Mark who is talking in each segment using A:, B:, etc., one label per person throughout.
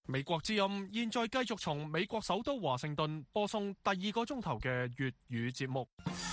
A: 美國之音現在繼續從美國首都華盛頓播送第二個鐘頭嘅粵語節目。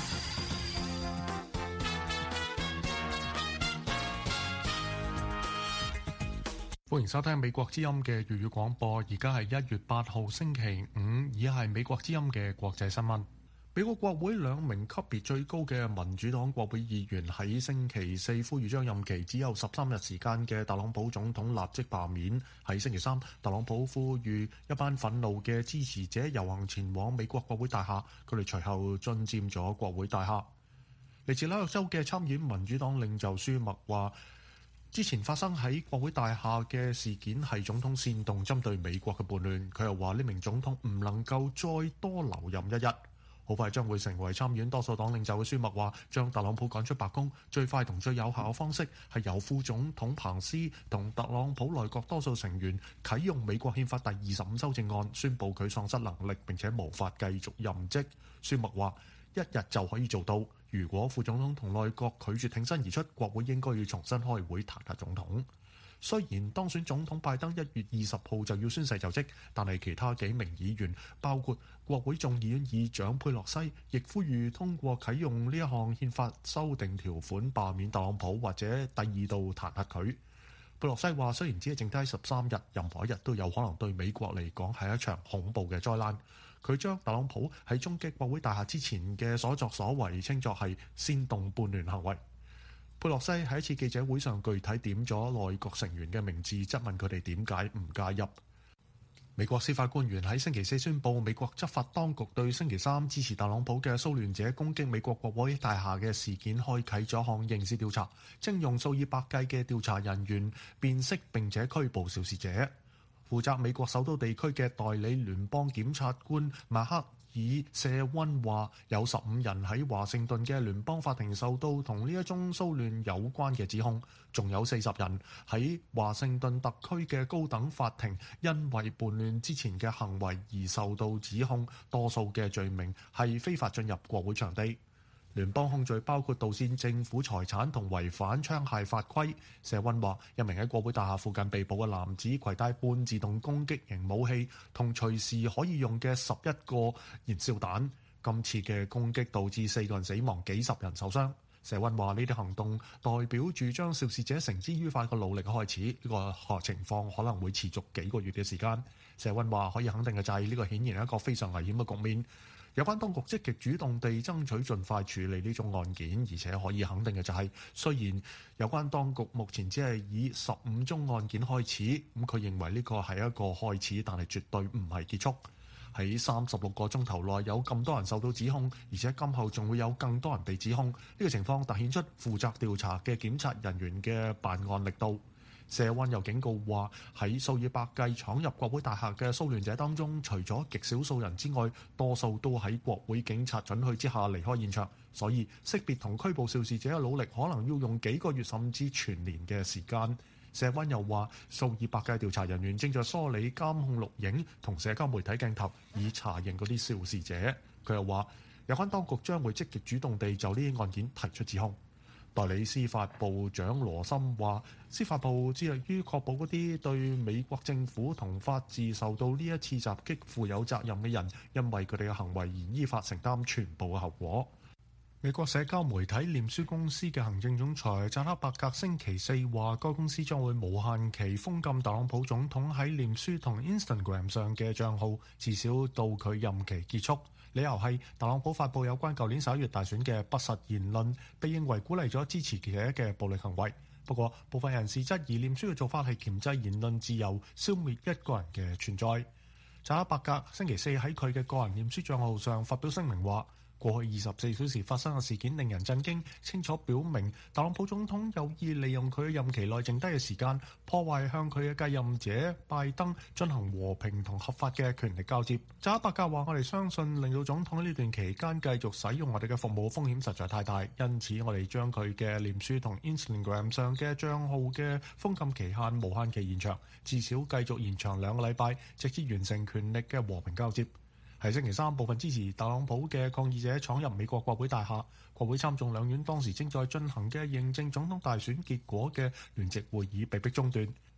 A: 歡迎收聽美國之音嘅粵語廣播，而家係1月8號星期五，以下係美國之音嘅國際新聞。美國國會兩名級別最高嘅民主黨國會議員喺星期四呼籲將任期只有13日時間嘅特朗普總統立即罷免。喺星期三，特朗普呼籲一班憤怒嘅支持者遊行前往美國國會大廈，佢哋隨後進佔咗國會大廈。嚟自紐約州嘅參議院民主黨領袖舒默話，之前發生喺國會大廈嘅事件係總統煽動針對美國嘅叛亂。佢又話呢名總統唔能夠再多留任一日。好快將會成為參議院多數黨領袖嘅舒默話，將特朗普趕出白宮最快同最有效嘅方式係由副總統彭斯同特朗普內閣多數成員啟用美國憲法第25修正案，宣佈佢喪失能力並且無法繼續任職。舒默話，一日就可以做到。如果副總統同內閣拒絕挺身而出，國會應該要重新開會彈劾總統。雖然當選總統拜登1月20號就要宣誓就職，但係其他幾名議員，包括國會眾議院議長佩洛西，亦呼籲通過啟用呢一項憲法修訂條款罷免特朗普或者第二度彈劾佢。佩洛西話，雖然只係剩低13日，任何一日都有可能對美國嚟講係一場恐怖嘅災難。佢將特朗普喺衝擊國會大廈之前嘅所作所為稱作係煽動叛亂行為。佩洛西喺一次記者會上具體點咗內閣成員嘅名字，質問佢哋點解唔介入。美國司法官員喺星期四宣布，美國執法當局對星期三支持特朗普嘅騷亂者攻擊美國國會大廈嘅事件開啟咗項刑事調查，徵用數以百計嘅調查人員辨識並且拘捕肇事者。負責美國首都地區嘅代理聯邦檢察官麥克爾謝溫話，有15人喺華盛頓嘅聯邦法庭受到同呢一宗騷亂有關嘅指控，仲有40人喺華盛頓特區嘅高等法庭因為叛亂之前嘅行為而受到指控，多數嘅罪名係非法進入國會場地。聯邦控罪包括盜竊政府財產同違反槍械法規。謝溫話，一名喺國會大廈附近被捕嘅男子攜帶半自動攻擊型武器同隨時可以用嘅11個燃燒彈。今次嘅攻擊導致4個人死亡，幾十人受傷。謝溫話，呢啲行動代表住將肇事者繩之於法嘅努力開始，呢個情況可能會持續幾個月嘅時間。謝溫話，可以肯定嘅就係呢個顯然係一個非常危險嘅局面。有關當局積極主動地爭取盡快處理呢種案件，而且可以肯定嘅就係，雖然有關當局目前只係以15宗案件開始，咁佢認為呢個係一個開始，但係絕對唔係結束。喺36個鐘頭內有咁多人受到指控，而且今後仲會有更多人被指控，呢個情況突顯出負責調查嘅檢察人員嘅辦案力度。謝溫又警告話，喺數以百計闖入國會大廈嘅騷亂者當中，除咗極少數人之外，多數都喺國會警察准許之下離開現場，所以識別同拘捕肇事者嘅努力可能要用幾個月甚至全年嘅時間。謝溫又話，數以百計調查人員正在梳理監控錄影同社交媒體鏡頭，以查認嗰啲肇事者。佢又話，有關當局將會積極主動地就呢啲案件提出指控。代理司法部長羅森話，司法部致力於確保嗰啲對美國政府同法治受到呢一次襲擊負有責任嘅人，因為佢哋嘅行為而依法承擔全部嘅後果。美國社交媒體臉書公司嘅行政總裁扎克伯格星期四話，該公司將會無限期封禁特朗普總統喺臉書同 Instagram 上嘅帳號，至少到佢任期結束。理由係特朗普發布有關舊年11月大選嘅不實言論，被認為鼓勵咗支持者嘅暴力行為。不過，部分人士質疑臉書嘅做法係鉗制言論自由，消滅一個人嘅存在。扎克伯格星期四喺佢嘅個人臉書帳號上發表聲明話，過去24小時發生嘅事件令人震驚，清楚表明特朗普總統有意利用佢任期內剩低嘅時間，破壞向佢嘅繼任者拜登進行和平同合法嘅權力交接。扎克伯格話，我哋相信令到總統喺呢段期間繼續使用我哋嘅服務風險實在太大，因此我哋將佢嘅臉書同 Instagram 上嘅帳號嘅封禁期限無限期延長，至少繼續延長2個禮拜，直至完成權力嘅和平交接。喺星期三，部分支持特朗普嘅抗議者闖入美國國會大廈，國會參眾兩院當時正在進行嘅認證總統大選結果嘅聯席會議被迫中斷。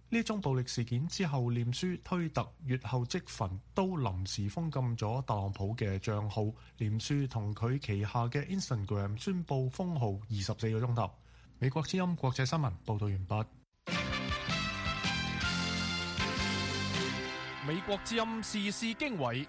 A: 呢宗暴力事件之後，臉書、推特、閱後即焚都臨時封禁咗特朗普嘅帳號。臉書同佢旗下嘅 Instagram 宣布封號24個鐘頭。美國之音國際新聞報道完畢。
B: 美國之音時事經緯。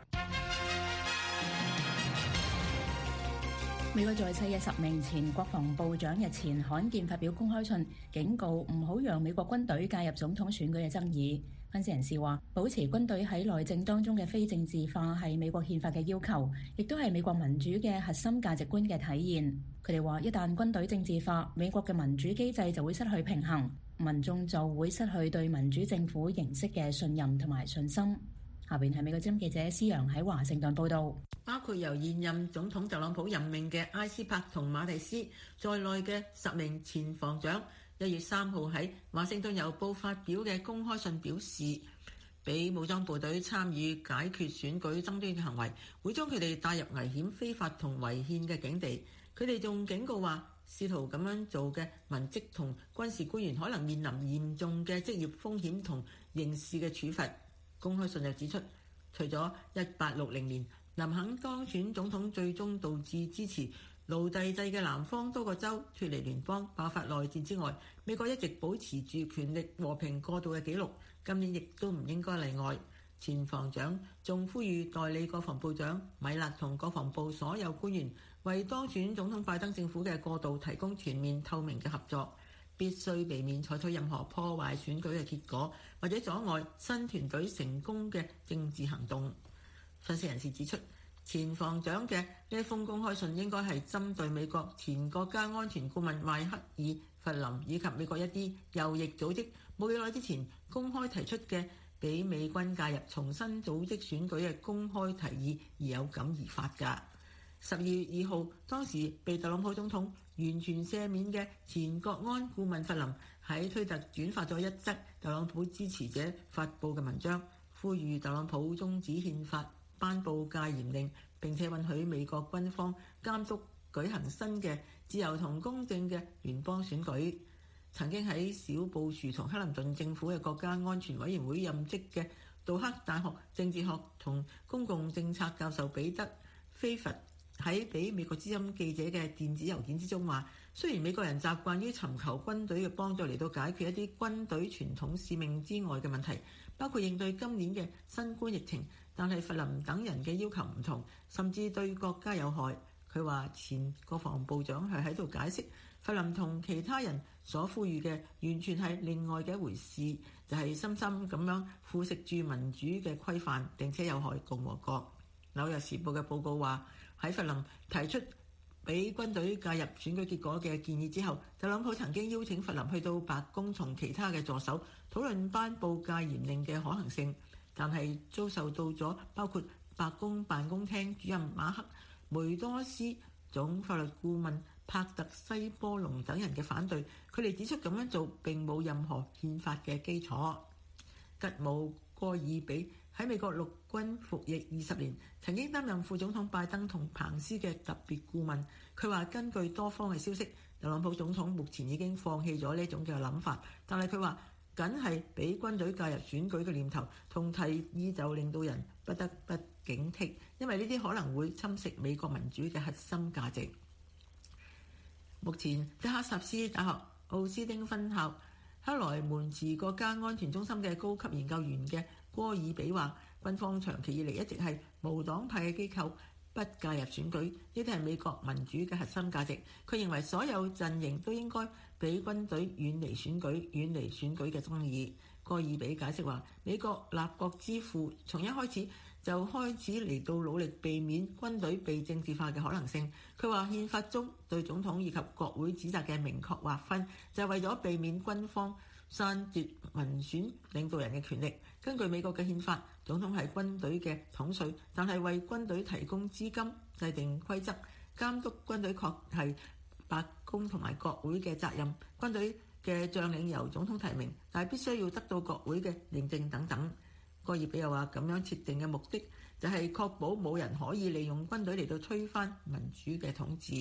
C: 美國在世嘅10名前國防部長日前罕見發表公開信，警告唔好讓美國軍隊介入總統選舉嘅爭議。分析人士話，保持軍隊喺內政當中嘅非政治化係美國憲法嘅要求，亦都係美國民主嘅核心價值觀嘅體現。佢哋話，一旦軍隊政治化，美國嘅民主機制就會失去平衡，民眾就會失去對民主政府形式嘅信任同埋信心。下邊係美國之音記者施洋喺華盛頓報道。
D: 包括由現任總統特朗普任命嘅埃斯珀同馬蒂斯在內嘅10名前防長1月3號喺華盛頓郵報發表嘅公開信表示，俾武裝部隊參與解決選舉爭端嘅行為會將佢哋帶入危險、非法同違憲嘅境地。佢哋仲警告話，試圖咁樣做嘅文職同軍事官員可能面臨嚴重嘅職業風險同刑事嘅處罰。公開信又指出，除咗1860年林肯當選總統最終導致支持奴隸制嘅南方多個州脫離聯邦爆發內戰之外，美國一直保持住權力和平過渡嘅紀錄，今年亦都唔應該例外。前防長仲呼籲代理國防部長米勒同國防部所有官員為當選總統拜登政府嘅過渡提供全面透明嘅合作，必須避免採取任何破壞選舉嘅結果或者阻礙新團隊成功嘅政治行動。分析人士指出，前防長嘅呢一封公開信應該係針對美國前國家安全顧問邁克爾·弗林以及美國一啲右翼組織冇幾耐之前公開提出嘅俾美軍介入重新組織選舉嘅公開提議而有感而發㗎。12月2號，當時被特朗普總統完全赦免嘅前國安顧問弗林喺推特轉發咗一則特朗普支持者發布嘅文章，呼籲特朗普終止憲法頒布戒嚴令，並且允許美國軍方監督舉行新嘅自由同公正嘅聯邦選舉。曾經喺小布殊同克林頓政府嘅國家安全委員會任職嘅杜克大學政治學同公共政策教授彼得·菲佛喺俾美國之音記者嘅電子郵件之中話，雖然美國人習慣於尋求軍隊嘅幫助嚟到解決一啲軍隊傳統使命之外嘅問題，包括應對今年嘅新冠疫情，但係弗林等人嘅要求唔同，甚至對國家有害。佢話前國防部長係喺度解釋，弗林同其他人所呼籲嘅完全係另外嘅一回事，就係深深咁樣腐蝕住民主嘅規範，並且有害共和國。紐約時報嘅報告話，喺弗林提出俾軍隊介入選舉結果嘅建議之後，特朗普曾經邀請弗林去到白宮同其他嘅助手討論頒布戒嚴令嘅可行性，但係遭受到咗包括白宮辦公廳主任馬克梅多斯、總法律顧問帕特西波隆等人嘅反對。佢哋指出咁樣做並冇任何憲法嘅基礎。吉姆戈爾比喺美國陸軍服役20年，曾經擔任副總統拜登同彭斯嘅特別顧問。佢話根據多方嘅消息，特朗普總統目前已經放棄咗呢種嘅諗法，但係佢話僅係俾軍隊介入選舉嘅念頭同提議就令到人不得不警惕，因為呢啲可能會侵蝕美國民主嘅核心價值。目前德克薩斯大學奧斯丁分校克萊門茨國家安全中心嘅高級研究員嘅戈爾比話，軍方長期以嚟一直係無黨派嘅機構，不介入選舉，呢啲係美國民主嘅核心價值。佢認為所有陣營都應該俾軍隊遠離選舉嘅爭議。戈爾比解釋話，美國立國之父從一開始就開始嚟到努力避免軍隊被政治化嘅可能性。佢話憲法中對總統以及國會指責嘅明確劃分，就係為咗避免軍方篡奪民選領導人嘅權力。根據美國嘅憲法，總統係軍隊嘅統帥，但係為軍隊提供資金、制定規則、監督軍隊確係白宮同埋國會嘅責任。軍隊嘅將領由總統提名，但係必須要得到國會嘅認證等等。戈爾比又話，咁樣設定嘅目的就係確保冇人可以利用軍隊嚟到推翻民主嘅統治。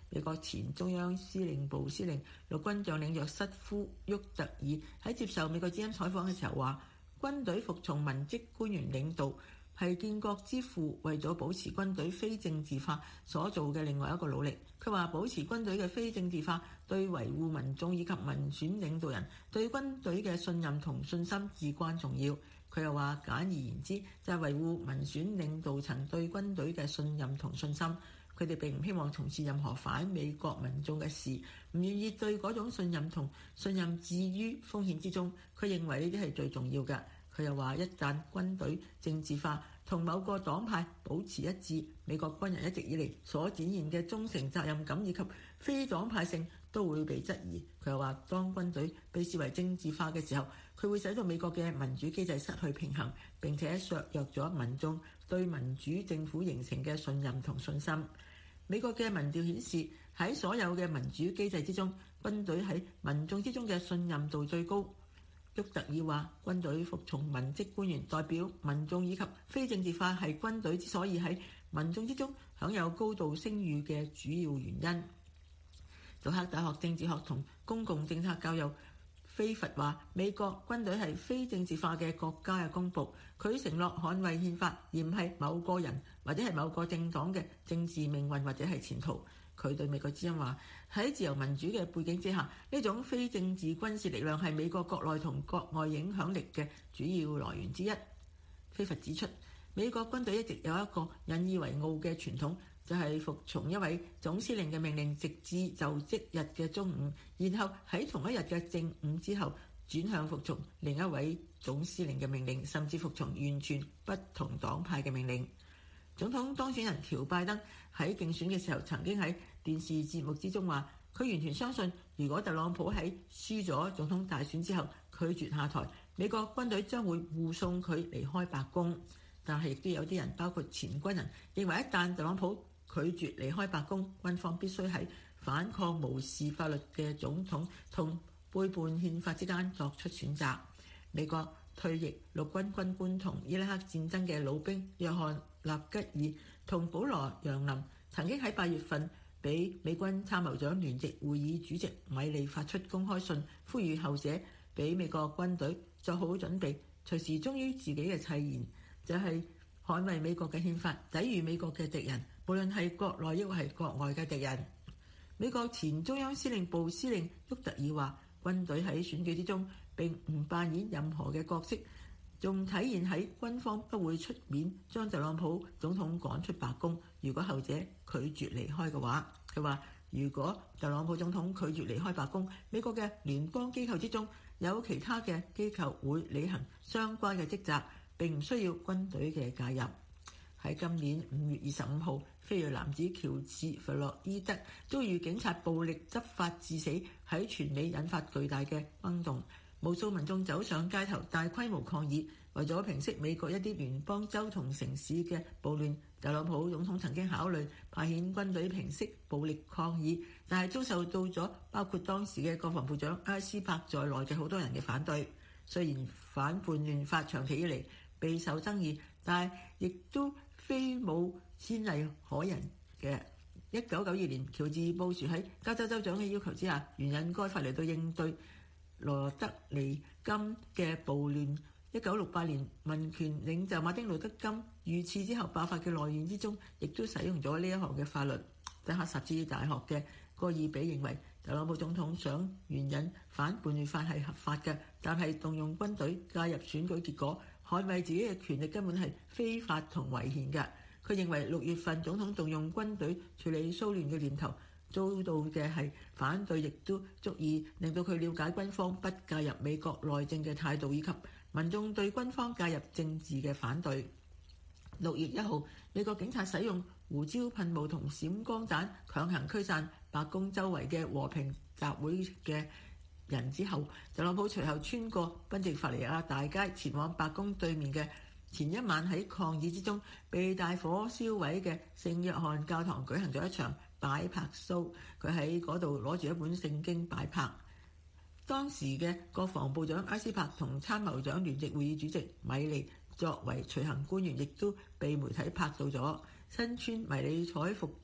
D: 美國前中央司令部司令陸軍將領約瑟夫·沃特爾喺接受美國之音採訪嘅時候話，軍隊服從文職官員領導係建國之父為咗保持軍隊非政治化所做嘅另外一個努力。佢話保持軍隊嘅非政治化對維護民眾以及民選領導人對軍隊嘅信任同信心至關重要。佢又話簡而言之就係維護民選領導層對軍隊嘅信任同信心。佢哋並唔希望從事任何反美國民眾嘅事，唔願意對嗰種信任同信任置於風險之中。佢認為呢啲係最重要嘅。佢又話一旦軍隊政治化，同某個黨派保持一致，美國軍人一直以嚟所展現嘅忠誠、責任感以及非黨派性都會被質疑。佢又話當軍隊被視為政治化嘅時候，佢會使到美國嘅民主機制失去平衡，並且削弱咗民眾對民主政府形成嘅信任同信心。美國嘅民調顯示，喺所有嘅民主機制之中，軍隊喺民眾之中嘅信任度最高。沃特爾話，軍隊服從文職官員，代表民眾以及非政治化係軍隊之所以喺民眾之中享有高度聲譽嘅主要原因。杜克大學政治學同公共政策教授菲佛話，美國軍隊係非政治化嘅國家嘅公僕，佢承諾捍衛憲法，而唔係某個人或者係某個政黨嘅政治命運或者係前途。佢對美國之音話，喺自由民主嘅背景之下，呢種非政治軍事力量係美國國內同國外影響力嘅主要來源之一。菲佛指出，美國軍隊一直有一個引以為傲嘅傳統，就係服從一位總司令嘅命令，直至就職日嘅中午，然後喺同一日嘅正午之後轉向服從另一位總司令嘅命令，甚至服從完全不同黨派嘅命令。總統當選人喬拜登喺競選嘅時候曾經喺電視節目之中話，佢完全相信如果特朗普喺輸咗總統大選之後拒絕下台，美國軍隊將會護送佢離開白宮。但係亦都有啲人，包括前軍人，認為一旦特朗普拒絕離開白宮，軍方必須喺反抗無視法律嘅總統同背叛憲法之間作出選擇。美國退役陸軍軍官同伊拉克戰爭嘅老兵約翰納吉爾同保羅楊林曾經喺8月份俾美軍參謀長聯席會議主席米利發出公開信，呼籲後者俾美國軍隊做好準備，隨時忠於自己嘅誓言，就係捍衛美國嘅憲法，抵禦美國嘅敵人，無論係國內抑或係國外嘅敵人。美國前中央司令部司令沃特爾話，軍隊喺選舉之中並唔扮演任何嘅角色，仲體現喺軍方不會出面將特朗普總統趕出白宮，如果後者拒絕離開嘅話。佢話，如果特朗普總統拒絕離開白宮，美國嘅聯邦機構之中有其他嘅機構會履行相關嘅職責，並唔需要軍隊嘅介入。喺今年5月25號，非裔男子喬治·弗洛伊德遭遇警察暴力執法致死，喺全美引發巨大嘅轟動，無數民眾走上街頭大規模抗議，為咗平息美國一啲聯邦州同城市嘅暴亂。特朗普總統曾經考慮派遣軍隊平息暴力抗議，但係遭受到咗包括當時嘅國防部長埃斯珀在內嘅好多人嘅反對。雖然反叛亂法長期以嚟備受爭議，但係亦都非冇先例可人嘅。1992年，喬治布殊喺加州州長嘅要求之下，援引該法嚟到應對羅德尼金嘅暴亂。1968年，民權領袖馬丁路德金遇刺之後爆發嘅內亂之中，亦都使用咗呢一項嘅法律。德克薩斯大學嘅戈爾比認為，特朗普總統想援引反叛亂法係合法嘅，但係動用軍隊介入選舉結果，捍衛自己嘅權力根本係非法同違憲嘅。佢認為6月份總統動用軍隊處理騷亂嘅念頭遭到嘅係反對，亦都足以令到佢了解軍方不介入美國內政嘅態度，以及民眾對軍方介入政治嘅反對。6月1號，美國警察使用胡椒噴霧同閃光彈強行驅散白宮周圍嘅和平集會嘅人之後，特朗普隨後穿過賓夕法尼亞大街前往白宮對面嘅前一晚喺抗議之中被大火燒毀嘅聖約翰教堂舉行咗一場擺拍 show。佢喺嗰度攞住一本聖經擺拍。當時嘅國防部長埃斯珀同參謀長聯席會議主席米利作為隨行官員，亦都被媒體拍到咗身穿迷你彩服嘅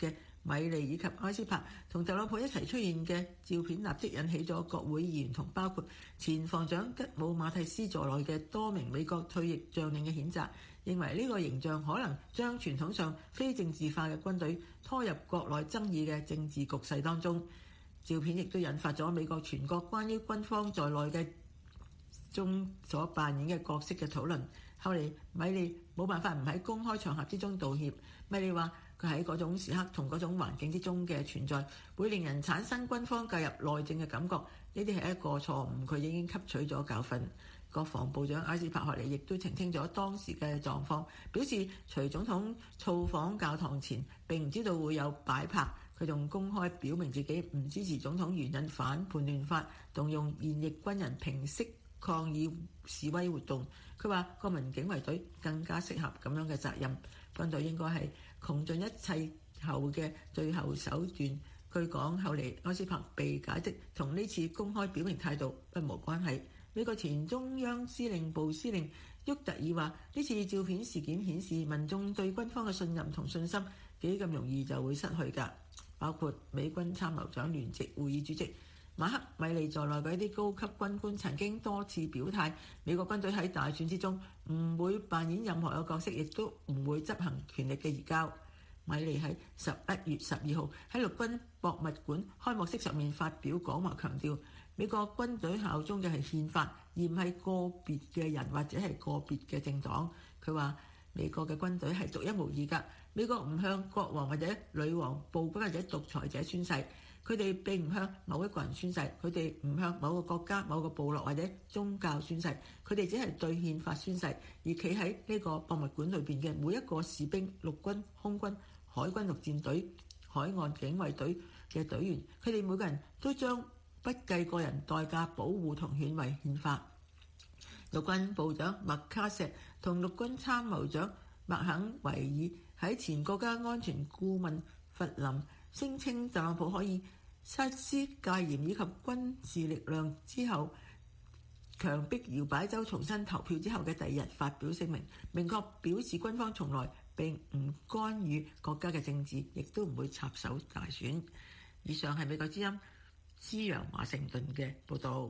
D: 米利以及埃斯珀同特朗普一齊出現嘅照片，立即引起咗國會議員同包括前防長吉姆馬蒂斯在內嘅多名美國退役將領嘅譴責，認為呢個形象可能將傳統上非政治化嘅軍隊拖入國內爭議嘅政治局勢當中。照片亦都引發咗美國全國關於軍方在內嘅中所扮演嘅角色嘅討論。後嚟米利冇辦法唔喺公開場合之中道歉。米利話佢喺嗰種時刻同嗰種環境之中嘅存在，會令人產生軍方介入內政嘅感覺。呢啲係一個錯誤，佢已經吸取咗教訓。國防部長埃斯珀學尼亦都澄清咗當時嘅狀況，表示隨總統造訪教堂前並唔知道會有擺拍。佢仲公開表明自己唔支持總統援引反叛亂法，動用現役軍人平息抗議示威活動。佢話國民警衛隊更加適合咁樣嘅責任，軍隊應該係窮盡一切後嘅最後手段。據講後嚟埃斯珀被解職，同呢次公開表明態度不無關係。美國前中央司令部司令沃特爾話：呢次照片事件顯示民眾對軍方嘅信任同信心幾咁容易就會失去㗎。包括美軍參謀長聯席會議主席馬克米利在內嘅一啲高級軍官曾經多次表態，美國軍隊喺大選之中唔會扮演任何嘅角色，亦都唔會執行權力嘅移交。米利喺11月12號喺陸軍博物館開幕式上面發表講話，強調美國軍隊效忠嘅係憲法，而唔係個別嘅人或者係個別嘅政黨。佢話美國嘅軍隊係獨一無二㗎，美國唔向國王或者女王、暴君或者獨裁者宣誓，佢哋並唔向某一個人宣誓，佢哋唔向某個國家、某個部落或者宗教宣誓，佢哋只係對憲法宣誓。而企喺呢個博物館裏邊嘅每一個士兵、陸軍、空軍、海軍陸戰隊、海岸警衛隊嘅隊員，佢哋每個人都將不計個人代價保護同捍衛憲法。陸軍部長麥卡錫同陸軍參謀長麥肯維爾喺前國家安全顧問弗林聲稱特朗普可以實施戒嚴以及軍事力量之後，強迫搖擺州重新投票之後嘅第二日發表聲明，明確表示軍方從來並唔干預國家嘅政治，亦都唔會插手大選。以上係美國之音施揚華盛頓嘅報導。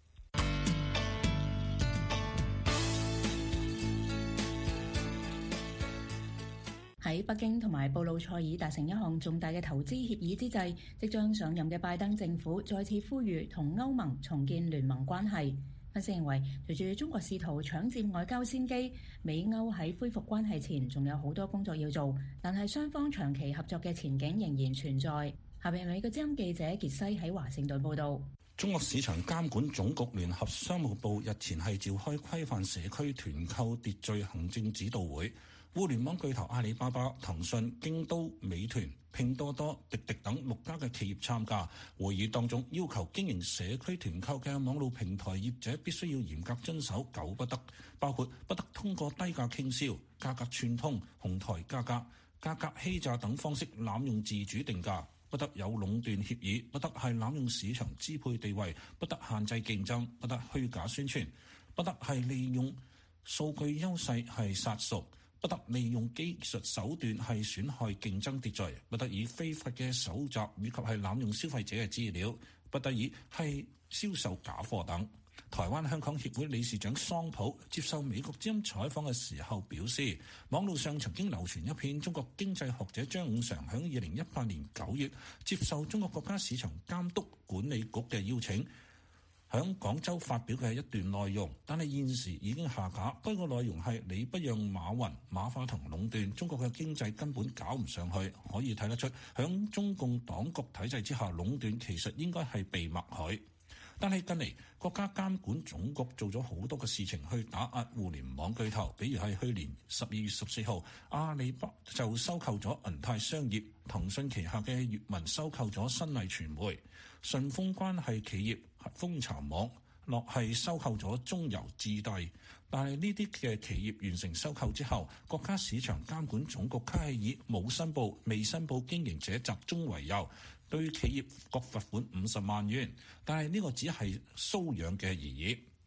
C: 喺北京同埋布魯塞爾達成一項重大嘅投資協議之際，即將上任嘅拜登政府再次呼籲同歐盟重建聯盟關係。分析認為，隨住中國試圖搶佔外交先機，美歐喺恢復關係前仲有好多工作要做，但係雙方長期合作嘅前景仍然存在。下邊係美國之音記者傑西喺華盛頓報導。
E: 中國市場監管總局聯合商務部日前係召開規範社區團購秩序行政指導會。互聯網巨頭阿里巴巴、騰訊、京都、美團、拼多多、滴滴等6家嘅企業參加會議當中，要求經營社區團購嘅網絡平台業者必須要嚴格遵守9不得，包括不得通過低價傾銷、價格串通、哄抬價格、價格欺詐等方式濫用自主定價，不得有壟斷協議，不得係濫用市場支配地位，不得限制競爭，不得虛假宣傳，不得係利用數據優勢係殺熟，不得利用技術手段係損害競爭秩序，不得以非法嘅搜集以及係濫用消費者嘅資料，不得以係銷售假貨等。台灣香港協會理事長桑普接受美國之音採訪嘅時候表示，網絡上曾經流傳一篇中國經濟學者張五常喺2018年9月接受中國國家市場監督管理局嘅邀請，喺廣州發表嘅一段內容，但係現時已經下架。該個內容係你不讓馬雲、馬化騰壟斷中國嘅經濟，根本搞唔上去。可以睇得出，喺中共黨國體制之下，壟斷其實應該係被默許。但係近嚟國家監管總局做咗好多嘅事情去打壓互聯網巨頭，比如係去年12月14號，阿里巴巴就收購咗銀泰商業，騰訊旗下嘅閱文收購咗新藝傳媒，順豐關係企業豐巢網絡係收購咗中油置地。但係呢啲嘅企業完成收購之後，國家市場監管總局卻係以冇申報、未申報經營者集中為由，對企業各罰款50萬元，但係呢個只係搔癢嘅而已。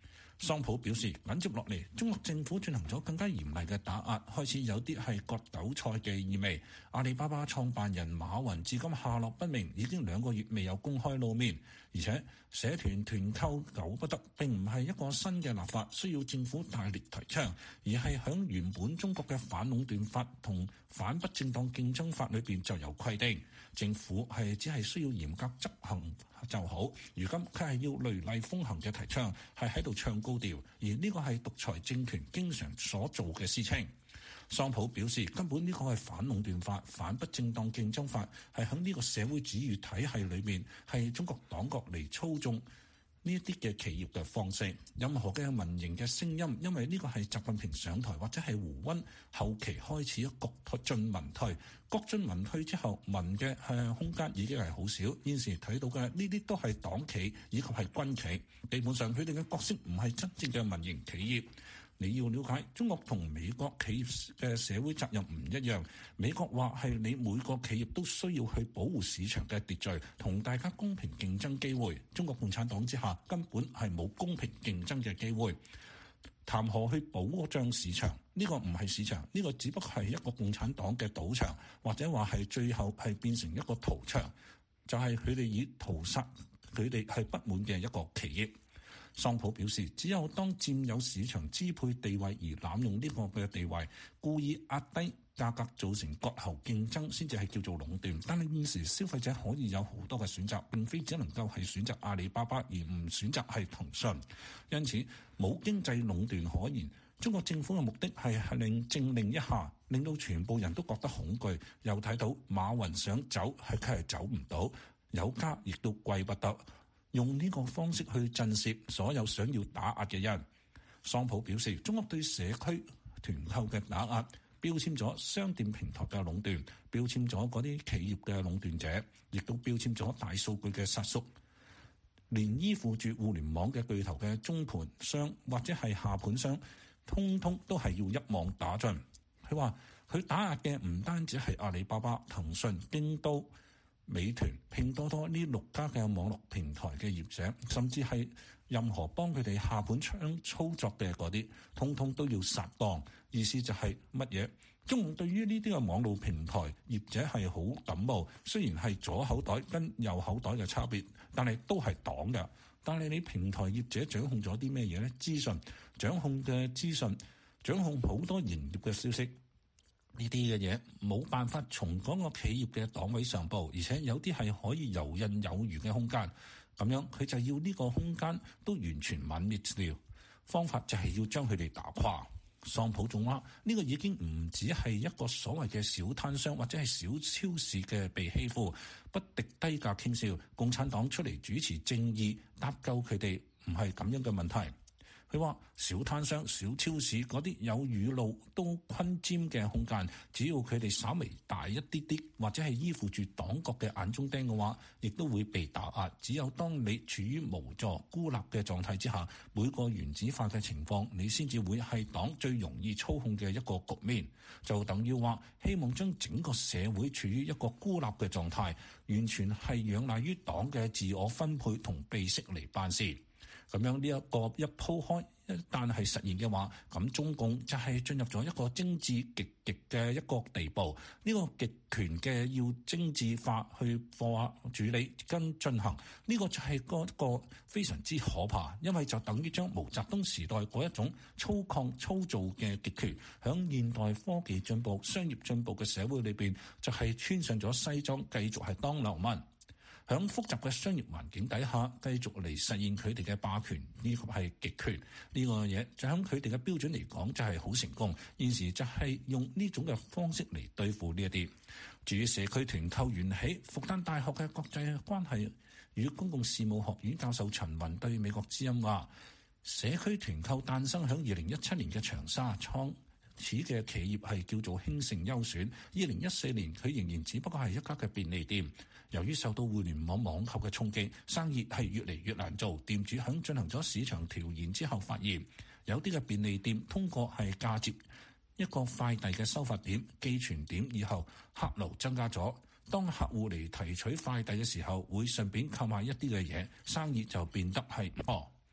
E: 桑普表示，緊接落嚟，中國政府進行咗更加嚴厲嘅打壓，開始有啲係割韭菜嘅意味。阿里巴巴創辦人馬雲至今下落不明，已經2個月未有公開露面。而且社團團購久不得並唔係一個新嘅立法，需要政府大力提倡，而係響原本中國嘅反壟斷法同反不正當競爭法裏邊就有規定，政府只係需要嚴格執行就好。如今佢係要雷厲風行嘅提倡，係喺度唱高調，而呢個係獨裁政權經常所做嘅事情。桑普表示，根本呢個係反壟斷法、反不正當競爭法，係喺呢個社會主義體系裏面，係中國黨國嚟操縱呢一啲嘅企業嘅方式。任何嘅民營嘅聲音，因為呢個係習近平上台或者係胡溫後期開始國進民退，國進民退之後，民嘅空間已經係好少。現時睇到嘅呢啲都係黨企以及係軍企，基本上佢哋嘅角色唔係真正嘅民營企業。你要了解，中國同美國企業嘅社會責任唔一樣。美國話係你每個企業都需要去保護市場嘅秩序，同大家公平競爭機會。中國共產黨之下根本係冇公平競爭嘅機會，談何去保障市場？呢個唔係市場，呢個只不過係一個共產黨嘅賭場，或者話係最後係變成一個屠場，就係佢哋以屠殺佢哋係不滿嘅一個企業。桑普表示，只有當佔有市場支配地位而濫用呢個嘅地位，故意壓低價格造成割喉競爭，先至係叫做壟斷。但係現時消費者可以有好多嘅選擇，並非只能夠係選擇阿里巴巴而唔選擇係騰訊，因此冇經濟壟斷可言。中國政府嘅目的係令政令一下，令到全部人都覺得恐懼，又睇到馬雲想走佢係走唔到，有家亦都歸不得。用呢個方式去震懾所有想要打壓嘅人。桑普表示，中國對社區團購嘅打壓，標籤咗商店平台嘅壟斷，標籤咗嗰啲企業嘅壟斷者，亦都標籤咗大數據嘅殺熟。連依附住互聯網嘅巨頭嘅中盤商或者係下盤商，通通都係要一網打盡。佢話佢打壓嘅唔單止係阿里巴巴、騰訊、京都、美團、拼多多呢6家嘅網絡平台嘅業者，甚至係任何幫佢哋下盤槍操作嘅嗰啲，通通都要殺檔。意思就係乜嘢？中共對於呢啲嘅網絡平台業者係好感冒，雖然係左口袋跟右口袋嘅差別，但係都係黨嘅。但係你平台業者掌控咗啲咩嘢呢？資訊，掌控嘅資訊，掌控好多營業嘅消息。呢啲嘅嘢冇辦法從嗰個企業嘅黨委上報，而且有啲係可以游刃有餘嘅空間，咁樣佢就要呢個空間都完全泯滅掉。方法就係要將佢哋打垮。桑普仲話：呢個已經唔止係一個所謂嘅小攤商或者係小超市嘅被欺負，不敵低價傾銷，共產黨出嚟主持正義，搭救佢哋唔係咁樣嘅問題。佢話：小攤商、小超市嗰啲有雨露都困尖嘅空間，只要佢哋稍微大一啲啲，或者係依附住黨國嘅眼中釘嘅話，亦都會被打壓。只有當你處於無助、孤立嘅狀態之下，每個原子化嘅情況，你先至會係黨最容易操控嘅一個局面。就等於話，希望將整個社會處於一個孤立嘅狀態，完全係仰賴於黨嘅自我分配同秘識嚟辦事。咁樣呢一個一鋪開，一旦係實現嘅話，咁中共就係進入咗一個精緻極嘅一個地步。呢個極權嘅要精緻化去化處理跟進行，呢個就係嗰個非常之可怕，因為就等於將毛澤東時代嗰一種粗獷粗糙嘅極權，響現代科技進步、商業進步嘅社會裏邊，就係穿上咗西裝，繼續係當流民。喺複雜嘅商業環境底下，繼續嚟實現佢哋嘅霸權，呢個係極權。呢個嘢就喺佢哋嘅標準嚟講，就係好成功。現時就係用呢種嘅方式嚟對付呢一啲。至於社區團購緣起，復旦大學嘅國際關係與公共事務學院教授陳雲對美國之音話：社區團購誕生喺2017年嘅長沙創始嘅企業係叫做興盛優選。2014年佢仍然只不過係一家嘅便利店。由於受到互聯網網購嘅衝擊，生意係越嚟越難做。店主響進行咗市場調研之後，發現有啲嘅便利店通過係嫁接一個快遞嘅收發點、寄存點以後，客流增加咗。當客戶嚟提取快遞嘅時候，會順便購買一啲嘅嘢，生意就變得係唔多。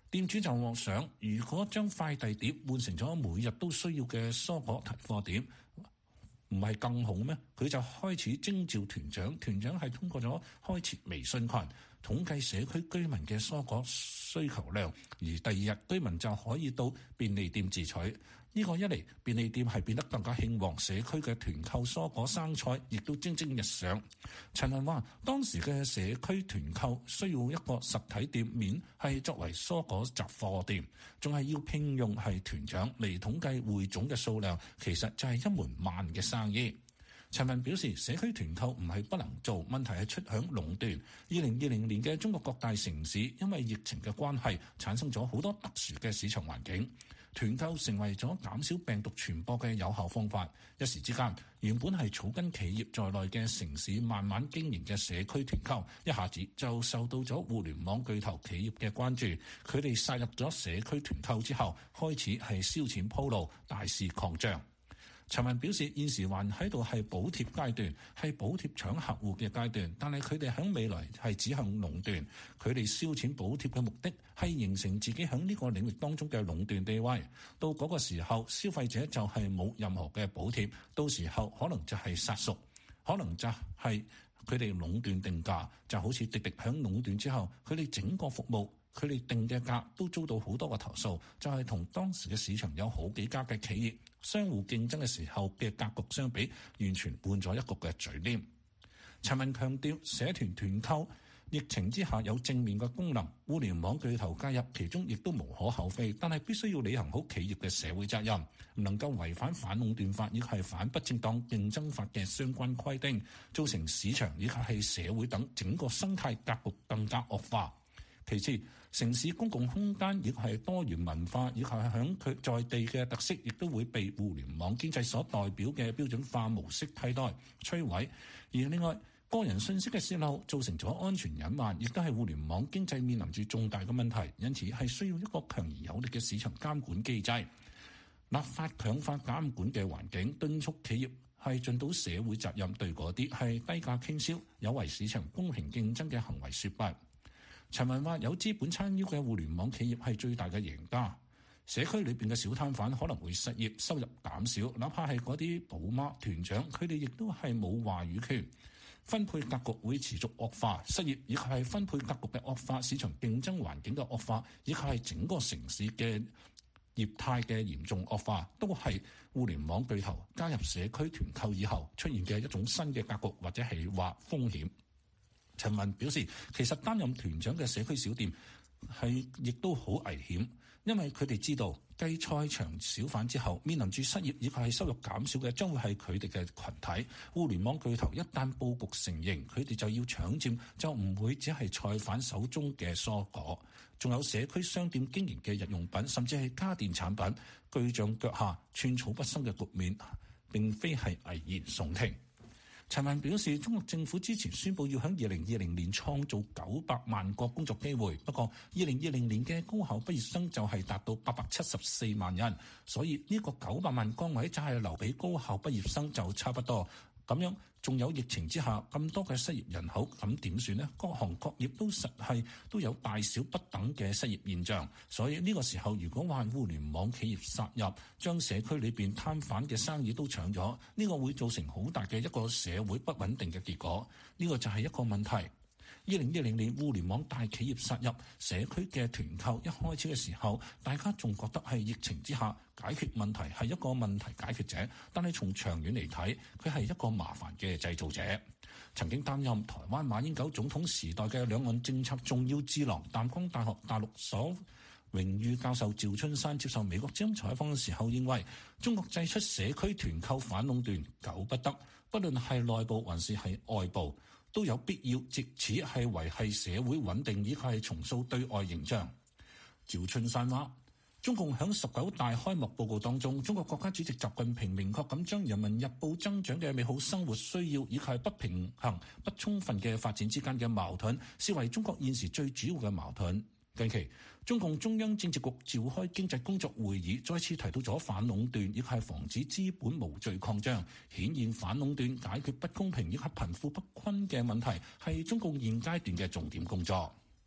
E: 店主就想，如果將快遞碟換成咗每日都需要嘅蔬果提貨點，唔係更好咩？佢就開始徵召團長，團長係通過咗開設微信群，統計社區居民嘅蔬果需求量，而第二日居民就可以到便利店自取。呢個一嚟，便利店係變得更加興旺，社區嘅團購蔬果生菜亦都蒸蒸日上。陳雲話：當時嘅社區團購需要一個實體店面係作為蔬果雜貨店，仲係要聘用係團長嚟統計匯總嘅數量，其實就係一門慢嘅生意。陳雲表示，社區團購唔係不能做，問題係出響壟斷。2020年嘅中國各大城市因為疫情嘅關係，產生咗好多特殊嘅市場環境。團購成為咗減少病毒傳播嘅有效方法。一時之間，原本係草根企業在內嘅城市慢慢經營嘅社區團購，一下子就受到咗互聯網巨頭企業嘅關注。佢哋殺入咗社區團購之後，開始係燒錢鋪路，大肆擴張。陳雲表示，現時還喺度係補貼階段，係補貼搶客戶嘅階段，但係佢哋喺未來係指向壟斷。佢哋燒錢補貼嘅目的係形成自己喺呢個領域當中嘅壟斷地位。到嗰個時候，消費者就係冇任何嘅補貼，到時候可能就係殺熟，可能就係佢哋壟斷定價，就好似滴滴喺壟斷之後，佢哋整個服務佢哋定嘅價都遭到好多個投訴，就係同當時嘅市場有好幾家嘅企業相互競爭嘅時候嘅格局相比，完全換咗一個嘅嘴臉。陳雲強調，社團團購疫情之下有正面嘅功能，互聯網巨頭介入其中亦都無可厚非，但係必須要履行好企業嘅社會責任，唔能夠違反反壟斷法以及係反不正當競爭法嘅相關規定，造成市場以及係社會等整個生態格局更加惡化。其次，城市公共空間亦係多元文化，以及係響佢在地嘅特色，亦都會被互聯網經濟所代表嘅標準化模式替代摧毀。而另外，個人信息嘅泄漏造成咗安全隱患，亦都係互聯網經濟面臨住重大嘅問題，因此係需要一個強而有力嘅市場監管機制，立法強化監管嘅環境，敦促企業係盡到社會責任，對嗰啲係低價傾銷、有違市場公平競爭嘅行為說不。陳雲話：有資本撐腰嘅互聯網企業係最大嘅贏家，社區裏邊嘅小攤販可能會失業，收入減少，哪怕係嗰啲寶媽團長，佢哋亦都係冇話語權。分配格局會持續惡化，失業以及係分配格局嘅惡化，市場競爭環境嘅惡化，以及係整個城市嘅業態嘅嚴重惡化，都係互聯網巨頭加入社區團購以後出現嘅一種新嘅格局，或者係話風險。陳雲表示，其實擔任團長嘅社區小店係亦都好危險，因為佢哋知道繼菜場小販之後，面臨住失業以及係收入減少嘅，將會係佢哋嘅群體。互聯網巨頭一旦佈局成型，佢哋就要搶佔，就唔會只係菜販手中嘅蔬果，仲有社區商店經營嘅日用品，甚至係家電產品，巨象腳下寸草不生嘅局面，並非係危言聳聽。陳雲表示，中國政府之前宣布要喺2020年創造900萬個工作機會，不過2020年嘅高校畢業生就係達到874萬人，所以呢個900萬崗位就係留俾高校畢業生就差不多。咁樣仲有疫情之下咁多嘅失業人口，咁點算呢？各行各業都有大小不等嘅失業現象，所以呢個時候如果話互聯網企業殺入，將社區裏邊攤販嘅生意都搶咗，呢個會造成好大嘅一個社會不穩定嘅結果，呢個就係一個問題。2010年互聯網大企業殺入社區嘅團購一開始嘅時候，大家仲覺得係疫情之下解決問題，係一個問題解決者，但係從長遠嚟睇，佢係一個麻煩嘅製造者。曾經擔任台灣馬英九總統時代嘅兩岸政策重要智囊、淡江大學大陸所榮譽教授趙春山接受美國之音採訪嘅時候認為，中國祭出社區團購反壟斷久不得，不論係內部還是係外部，都有必要藉此係維繫社會穩定，以及係重塑對外形象。趙春山話：中共響19大開幕報告當中，中國國家主席習近平明確咁將人民日報增長嘅美好生活需要以及係不平衡不充分嘅發展之間嘅矛盾，視為中國現時最主要嘅矛盾。近期，中共中央政治局召開經濟工作會議，再次提到咗反壟斷，亦係防止資本無序擴張，顯現反壟斷解決不公平以及貧富不均嘅問題係中共現階段嘅重點工作。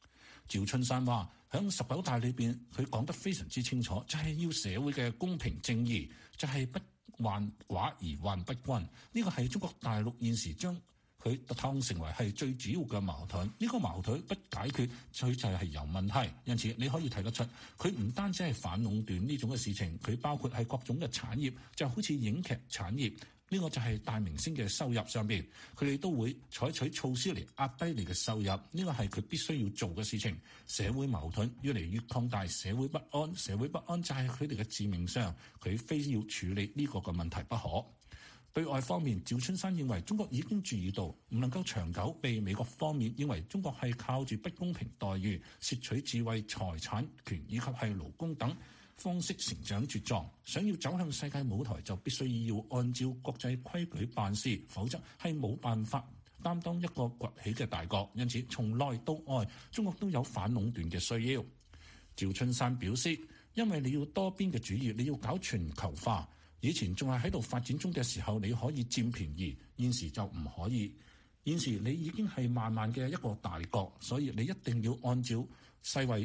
E: 趙春山話：響19大裏邊，佢講得非常之清楚，就係要社會嘅公平正義，就係不患寡而患不均。呢個係中國大陸現時將佢當成為係最主要嘅矛盾。呢個矛盾不解決，佢就係有問題。因此你可以睇得出，佢唔單止係反壟斷呢種嘅事情，佢包括係各種嘅產業，就好似影劇產業。呢個就係大明星嘅收入上邊，佢哋都會採取措施嚟壓低你嘅收入，呢個係佢必須要做嘅事情。社會矛盾越嚟越擴大，社會不安就係佢哋嘅致命傷，佢非要處理呢個嘅問題不可。對外方面，趙春山認為中國已經注意到，唔能夠長久被美國方面認為中國係靠住不公平待遇、竊取智慧財產權以及係勞工等方式成長茁壯，想要走向世界舞台就必須要按照國際規矩辦事，否則係冇辦法擔當一個崛起嘅大國。因此從內到外，中國都有反壟斷嘅需要。趙春山表示，因為你要多邊嘅主義，你要搞全球化，以前仲係喺度發展中嘅時候你可以佔便宜，現時就唔可以。現時你已經係慢慢嘅一個大國，所以你一定要按照世衛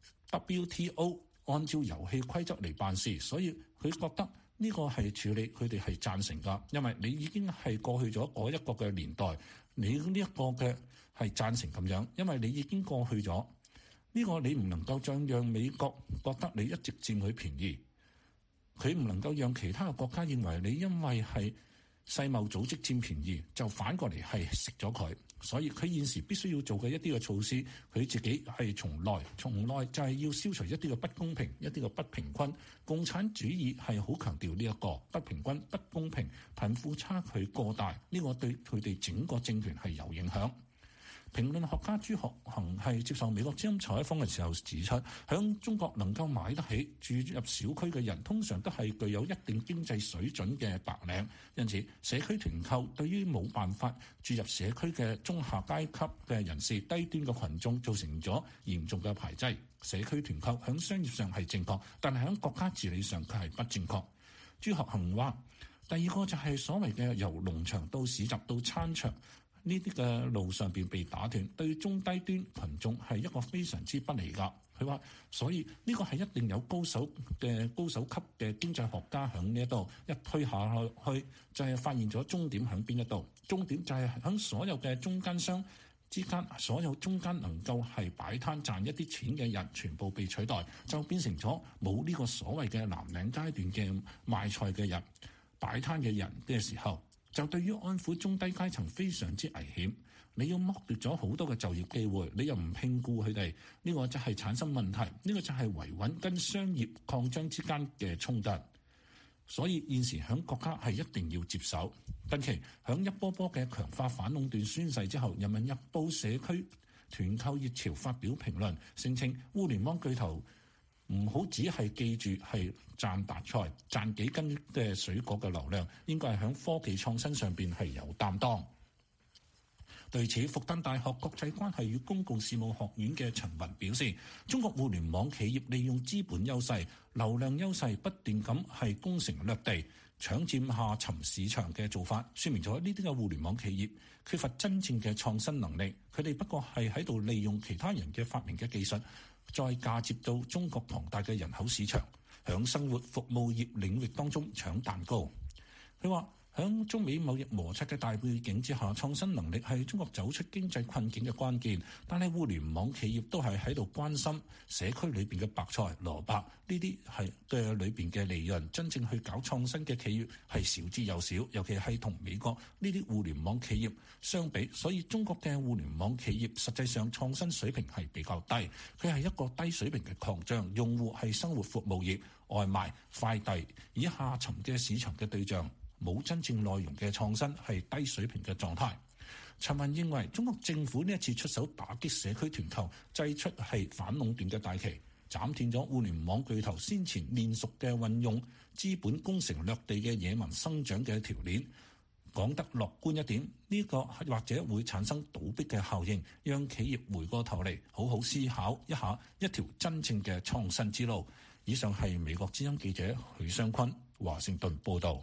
E: WTO按照遊戲規則嚟辦事，所以佢覺得呢個係處理，佢哋係贊成㗎，因為你已經係過去咗嗰一個嘅年代，你呢一個嘅係贊成咁樣，因為你已經過去咗呢個，你唔能夠再讓美國覺得你一直佔佢便宜，佢唔能夠讓其他嘅國家認為你因為係世貿組織佔便宜就反過嚟係食咗佢。所以佢現時必須要做嘅一啲嘅措施，佢自己係從內就係要消除一啲嘅不公平、一啲嘅不平均。共產主義係好強調呢一個不平均、不公平、貧富差距過大，呢個對佢哋整個政權係有影響。評論學家朱學恒係接受美國之音採訪嘅時候指出，響中國能夠買得起住入小區嘅人，通常都係具有一定經濟水準嘅白領，因此社區團購對於冇辦法住入社區嘅中下階級嘅人士、低端嘅群眾造成咗嚴重嘅排擠。社區團購響商業上係正確，但係響國家治理上佢係不正確。朱學恒話：第二個就係所謂嘅由農場到市集到餐場，呢啲嘅路上邊被打斷，對中低端群眾係一個非常之不利㗎。佢話，所以呢個係一定有高手級嘅經濟學家喺呢一度一推下去，就係發現咗終點喺邊一度。終點就係喺所有嘅中間商之間，所有中間能夠係擺攤賺一啲錢嘅人，全部被取代，就變成咗冇呢個所謂嘅藍領階段嘅賣菜嘅人、擺攤嘅人嘅時候，就對於安撫中低階層非常之危險。你要剝奪咗好多嘅就業機會，你又唔聘僱佢哋，呢個就係產生問題，呢個就係維穩跟商業擴張之間嘅衝突。所以現時響國家係一定要接手。近期響一波波嘅強化反壟斷宣誓之後，人民日報社區團購熱潮發表評論，聲稱互聯網巨頭唔好只係記住係賺白菜、賺幾斤嘅水果嘅流量，應該係響科技創新上邊係有擔當。對此，復旦大學國際關係與公共事務學院嘅陳雲表示，中國互聯網企業利用資本優勢、流量優勢，不斷咁係攻城略地、搶佔下沉市場嘅做法，說明咗呢啲嘅互聯網企業缺乏真正嘅創新能力。佢哋不過係喺度利用其他人嘅發明嘅技術，再嫁接到中國龐大嘅人口市場，響生活服務業領域當中搶蛋糕。佢話，響中美貿易摩擦嘅大背景之下，創新能力係中國走出經濟困境嘅關鍵。但係互聯網企業都係喺度關心社區裏邊嘅白菜、蘿蔔呢啲係嘅裏邊嘅利潤，真正去搞創新嘅企業係少之又少，尤其係同美國呢啲互聯網企業相比。所以中國嘅互聯網企業實際上創新水平係比較低，佢係一個低水平嘅擴張，用戶係生活服務業、外賣、快遞以下沉嘅市場嘅對象。冇真正內容嘅創新，係低水平嘅狀態。陳雲認為，中國政府呢一次出手打擊社區團購，祭出係反壟斷嘅大旗，斬斷咗互聯網巨頭先前練熟嘅運用資本攻城略地嘅野蠻生長嘅條鏈。講得樂觀一點，呢個或者會產生倒逼嘅效應，讓企業回過頭嚟好好思考一下一條真正嘅創新之路。以上係美國之音記者許湘坤華盛頓報導。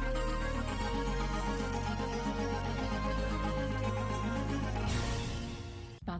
C: 白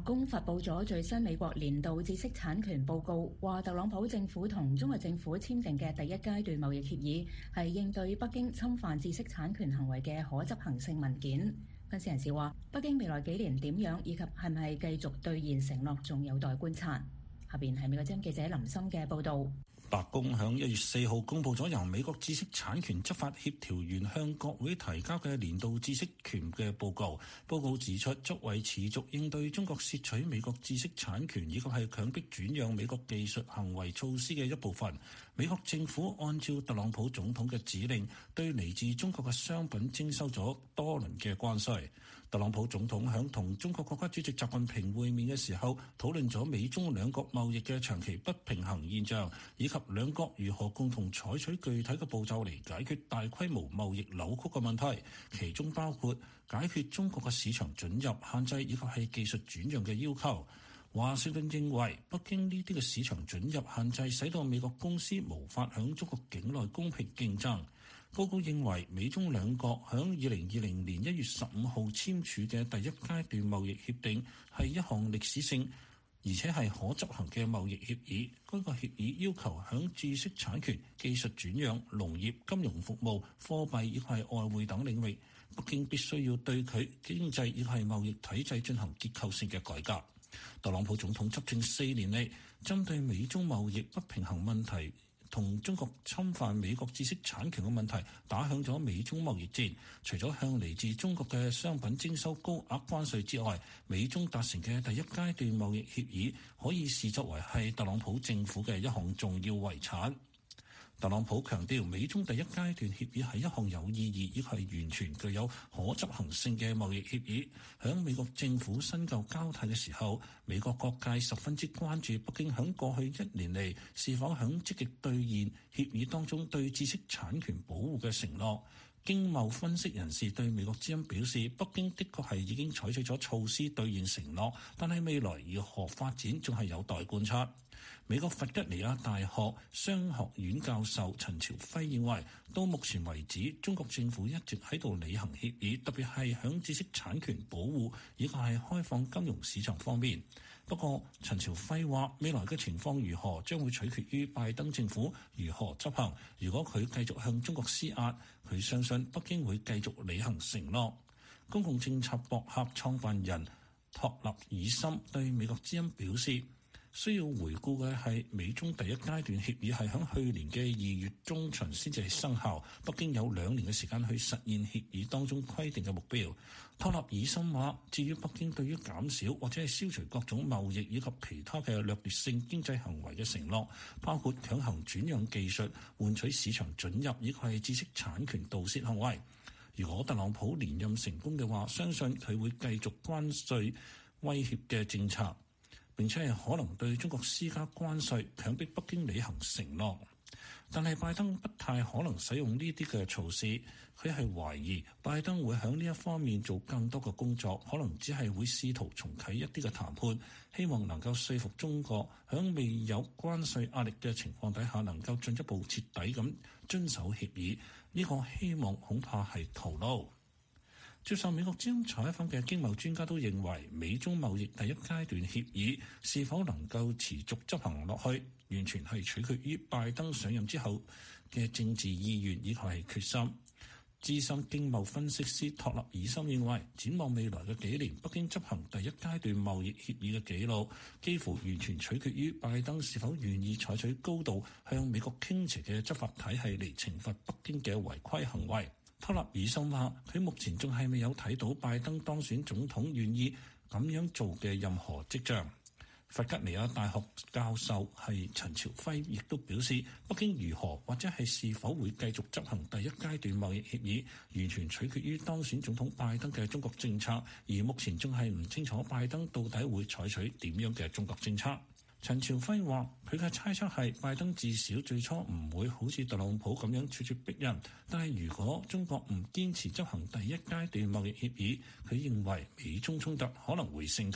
C: 宮發布咗最新美國年度知識產權報告，話特朗普政府同中國政府簽訂嘅第一階段貿易協議係應對北京侵犯知識產權行為嘅可執行性文件。分析人士話，北京未來幾年點樣以及係唔係繼續兌現承諾，仲有待觀察。下邊係美國之音記者林森嘅報導。
E: 白宮響1月4號公佈咗由美國知識產權執法協調員向國會提交嘅年度知識權嘅報告。報告指出，作為持續應對中國竊取美國知識產權以及係強迫轉讓美國技術行為措施嘅一部分，美國政府按照特朗普總統嘅指令，對嚟自中國嘅商品徵收咗多輪嘅關稅。特朗普總統響同中國國家主席習近平會面嘅時候，討論咗美中兩國貿易嘅長期不平衡現象，以及兩國如何共同採取具體嘅步驟嚟解決大規模貿易扭曲嘅問題，其中包括解決中國嘅市場准入限制以及係技術轉讓嘅要求。華盛頓認為，北京呢啲嘅市場准入限制使到美國公司無法響中國境內公平競爭。報告認為，美中兩國響2020年1月15號簽署嘅第一階段貿易協定係一項歷史性而且係可執行嘅貿易協議。該個協議要求響知識產權、技術轉讓、農業、金融服務、貨幣以及外匯等領域，北京必須要對佢經濟以及貿易體制進行結構性嘅改革。特朗普總統執政4年嚟，針對美中貿易不平衡問題同中國侵犯美國知識產權嘅問題，打響咗美中貿易戰。除咗向嚟自中國嘅商品徵收高額關稅之外，美中達成嘅第一階段貿易協議可以視作為係特朗普政府嘅一項重要遺產。特朗普強調，美中第一階段協議係一項有意義，亦係完全具有可執行性嘅貿易協議。響美國政府新舊交替嘅時候，美國各界十分之關注北京響過去1年嚟是否響積極兌現協議當中對知識產權保護嘅承諾。經貿分析人士對美國之音表示，北京的確係已經採取咗措施兌現承諾，但係未來如何發展仲係有待觀察。美國弗吉尼亞大學商學院教授陳朝輝認為，到目前為止，中國政府一直喺度履行協議，特別係響知識產權保護以及係開放金融市場方面。不過，陳朝輝話，未來嘅情況如何將會取決於拜登政府如何執行。如果佢繼續向中國施壓，佢相信北京會繼續履行承諾。公共政策博客創辦人托納爾森對美國之音表示，需要回顧嘅係美中第一階段協議係響去年嘅2月中旬先至生效，北京有2年嘅時間去實現協議當中規定嘅目標。托納爾森話，至於北京對於減少或者係消除各種貿易以及其他嘅掠奪性經濟行為嘅承諾，包括強行轉讓技術、換取市場准入以及係知識產權盜竊行為。如果特朗普連任成功嘅話，相信佢會繼續關稅威脅嘅政策，並且係可能對中國施加關稅，強迫北京履行承諾。但係拜登不太可能使用呢啲嘅措施，佢係懷疑拜登會喺呢一方面做更多嘅工作，可能只係會試圖重啟一啲嘅談判，希望能夠說服中國喺未有關稅壓力嘅情況底下，能夠進一步徹底咁遵守協議。呢個希望恐怕係徒勞。接受美國之音採訪嘅經貿專家都認為，美中貿易第一階段協議是否能夠持續執行落去，完全係取決於拜登上任之後嘅政治意願以及係決心。資深經貿分析師托納爾森認為，展望未來嘅幾年，北京執行第一階段貿易協議嘅紀錄，幾乎完全取決於拜登是否願意採取高度向美國傾斜嘅執法體系嚟懲罰北京嘅違規行為。托納爾森話：佢目前仲係未有睇到拜登當選總統願意咁樣做嘅任何跡象。弗吉尼亞大學教授係陳朝輝亦都表示，北京如何或者係是否會繼續執行第一階段貿易協議，完全取決於當選總統拜登嘅中國政策，而目前仲係唔清楚拜登到底會採取點樣嘅中國政策。陳朝輝話：佢嘅猜測係拜登至少最初唔會好似特朗普咁樣處處逼人，但係如果中國唔堅持執行第一階段貿易協議，佢認為美中衝突可能會升級。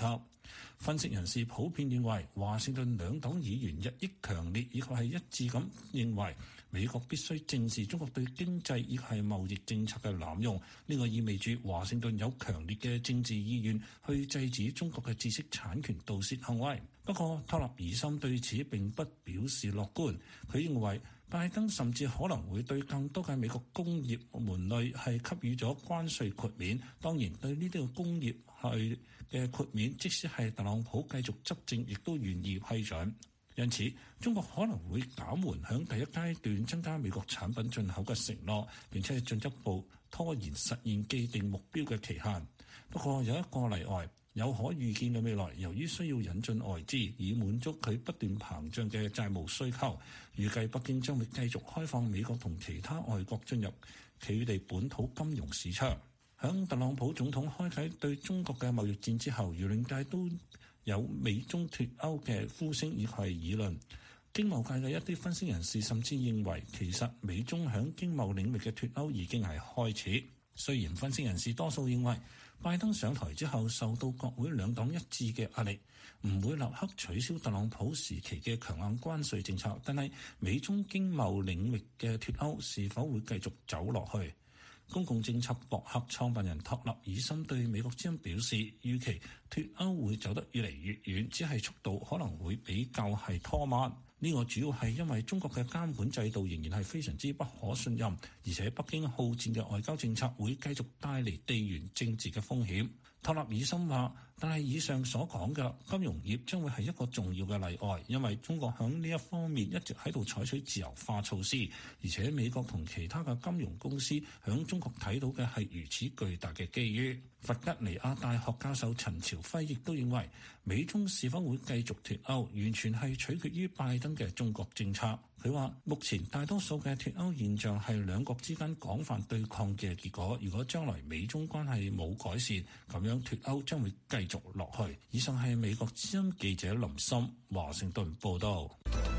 E: 分析人士普遍認為，華盛頓兩黨議員日益強烈，以及係一致咁認為美國必須正視中國對經濟以及係貿易政策嘅濫用。呢個意味住華盛頓有強烈嘅政治意願去制止中國嘅知識產權盜竊行為。不過，托納爾森對此並不表示樂觀。佢認為拜登甚至可能會對更多嘅美國工業門類係給予咗關稅豁免。當然，對呢啲嘅工業係嘅豁免，即使係特朗普繼續執政，亦都願意批准。因此，中國可能會減緩響第一階段增加美國產品進口嘅承諾，並且進一步拖延實現既定目標嘅期限。不過有一個例外，有可預見嘅未來，由於需要引進外資以滿足佢不斷膨脹嘅債務需求，預計北京將會繼續開放美國同其他外國進入佢哋本土金融市場。響特朗普總統開啟對中國嘅貿易戰之後，輿論界都有美中脫歐嘅呼聲以及係議論。經貿界嘅一啲分析人士甚至認為，其實美中響經貿領域嘅脫歐已經係開始。雖然分析人士多數認為拜登上台之後受到國會兩黨一致嘅壓力，唔會立刻取消特朗普時期嘅強硬關稅政策，但係美中經貿領域嘅脫歐是否會繼續走落去？公共政策博客創辦人托納爾森對美國之音表示，預期脫歐會走得越嚟越遠，只係速度可能會比較係拖慢。呢個主要係因為中國嘅監管制度仍然係非常之不可信任，而且北京好戰嘅外交政策會繼續帶嚟地緣政治嘅風險。托納爾森話，但係以上所講嘅金融業將會係一個重要嘅例外，因為中國響呢一方面一直喺度採取自由化措施，而且美國同其他嘅金融公司響中國睇到嘅係如此巨大嘅機遇。弗吉尼亞大學教授陳朝輝亦都認為，美中是否會繼續脫歐，完全係取決於拜登嘅中國政策。佢話，目前大多數嘅脫歐現象係兩國之間廣泛對抗嘅結果。如果將來美中關係冇改善，咁樣脫歐將會繼續落去。以上係美國之音記者林森華盛頓報道。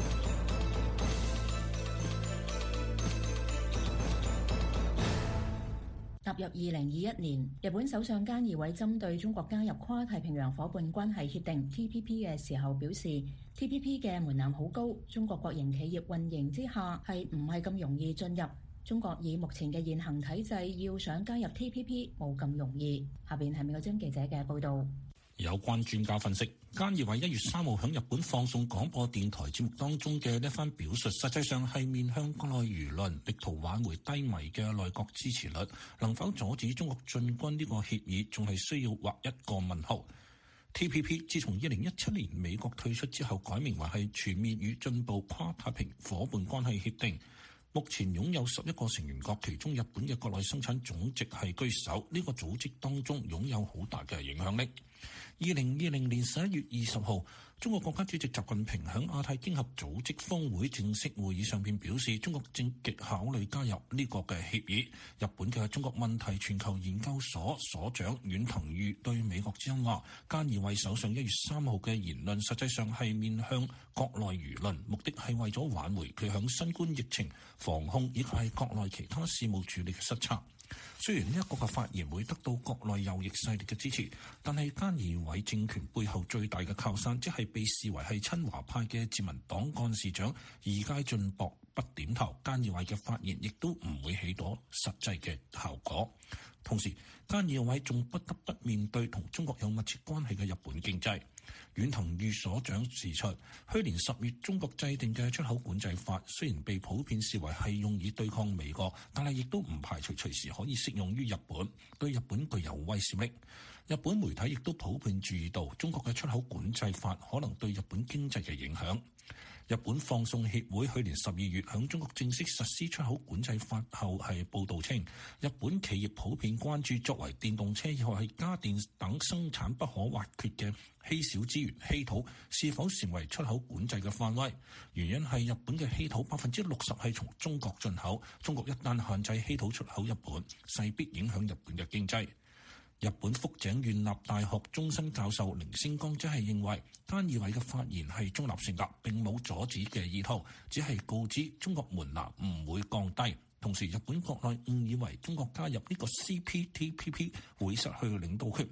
C: 踏入2021年，日本首相菅義偉針對中國加入跨太平洋夥伴關係協定 TPP 嘅時候表示，TPP 嘅門檻好高，中國國營企業運營之下係唔係咁容易進入。中國以目前嘅現行體制，要想加入 TPP 冇咁容易。下邊係美國之音記者嘅報導。
E: 有關專家分析，菅義偉1月3號喺日本放送廣播電台節目當中嘅一番表述，實際上係面向國內輿論，力圖挽回低迷嘅內閣支持率。能否阻止中國進軍呢個協議，仲係需要畫一個問號。TPP 自從2017年美國退出之後，改名為係全面與進步跨太平夥伴關係協定。目前擁有11個成員國，其中日本嘅國內生產總值係居首，呢個組織當中擁有好大嘅影響力。2020年11月20號，中國國家主席習近平喺亞太經合組織峰會正式會議上邊表示，中國正極考慮加入呢個嘅協議。日本嘅中國問題全球研究所所長遠藤裕對美國之音話，菅義偉首相1月3號嘅言論實際上係面向國內輿論，目的係為咗挽回佢響新冠疫情防控以及係國內其他事務處理嘅失策。雖然呢一個嘅發言會得到國內右翼勢力嘅支持，但係菅義偉政權背後最大嘅靠山，即係被視為係親華派嘅自民黨幹事長二階俊博不點頭，菅義偉嘅發言亦都唔會起到實際嘅效果。同時，菅義偉仲不得不面對同中國有密切關係嘅日本經濟。遠藤裕所長指出，去年10月中國制定嘅出口管制法雖然被普遍視為係用以對抗美國，但係亦都唔排除隨時可以適用於日本，對日本具有威懾力。日本媒體亦都普遍注意到中國嘅出口管制法可能對日本經濟嘅影響。日本放送協會去年12月響中國正式實施出口管制法後係報導稱，日本企業普遍關注作為電動車以後係家電等生產不可或缺嘅稀少資源稀土是否成為出口管制嘅範圍。原因係日本嘅稀土60%係從中國進口，中國一旦限制稀土出口日本，勢必影響日本嘅經濟。日本福井縣立大學終身教授鈴星剛則係認為，菅義偉嘅發言係中立性格，並冇阻止嘅意圖，只係告知中國門檻唔會降低。同時，日本國內誤以為中國加入呢個 CPTPP 會失去領導權。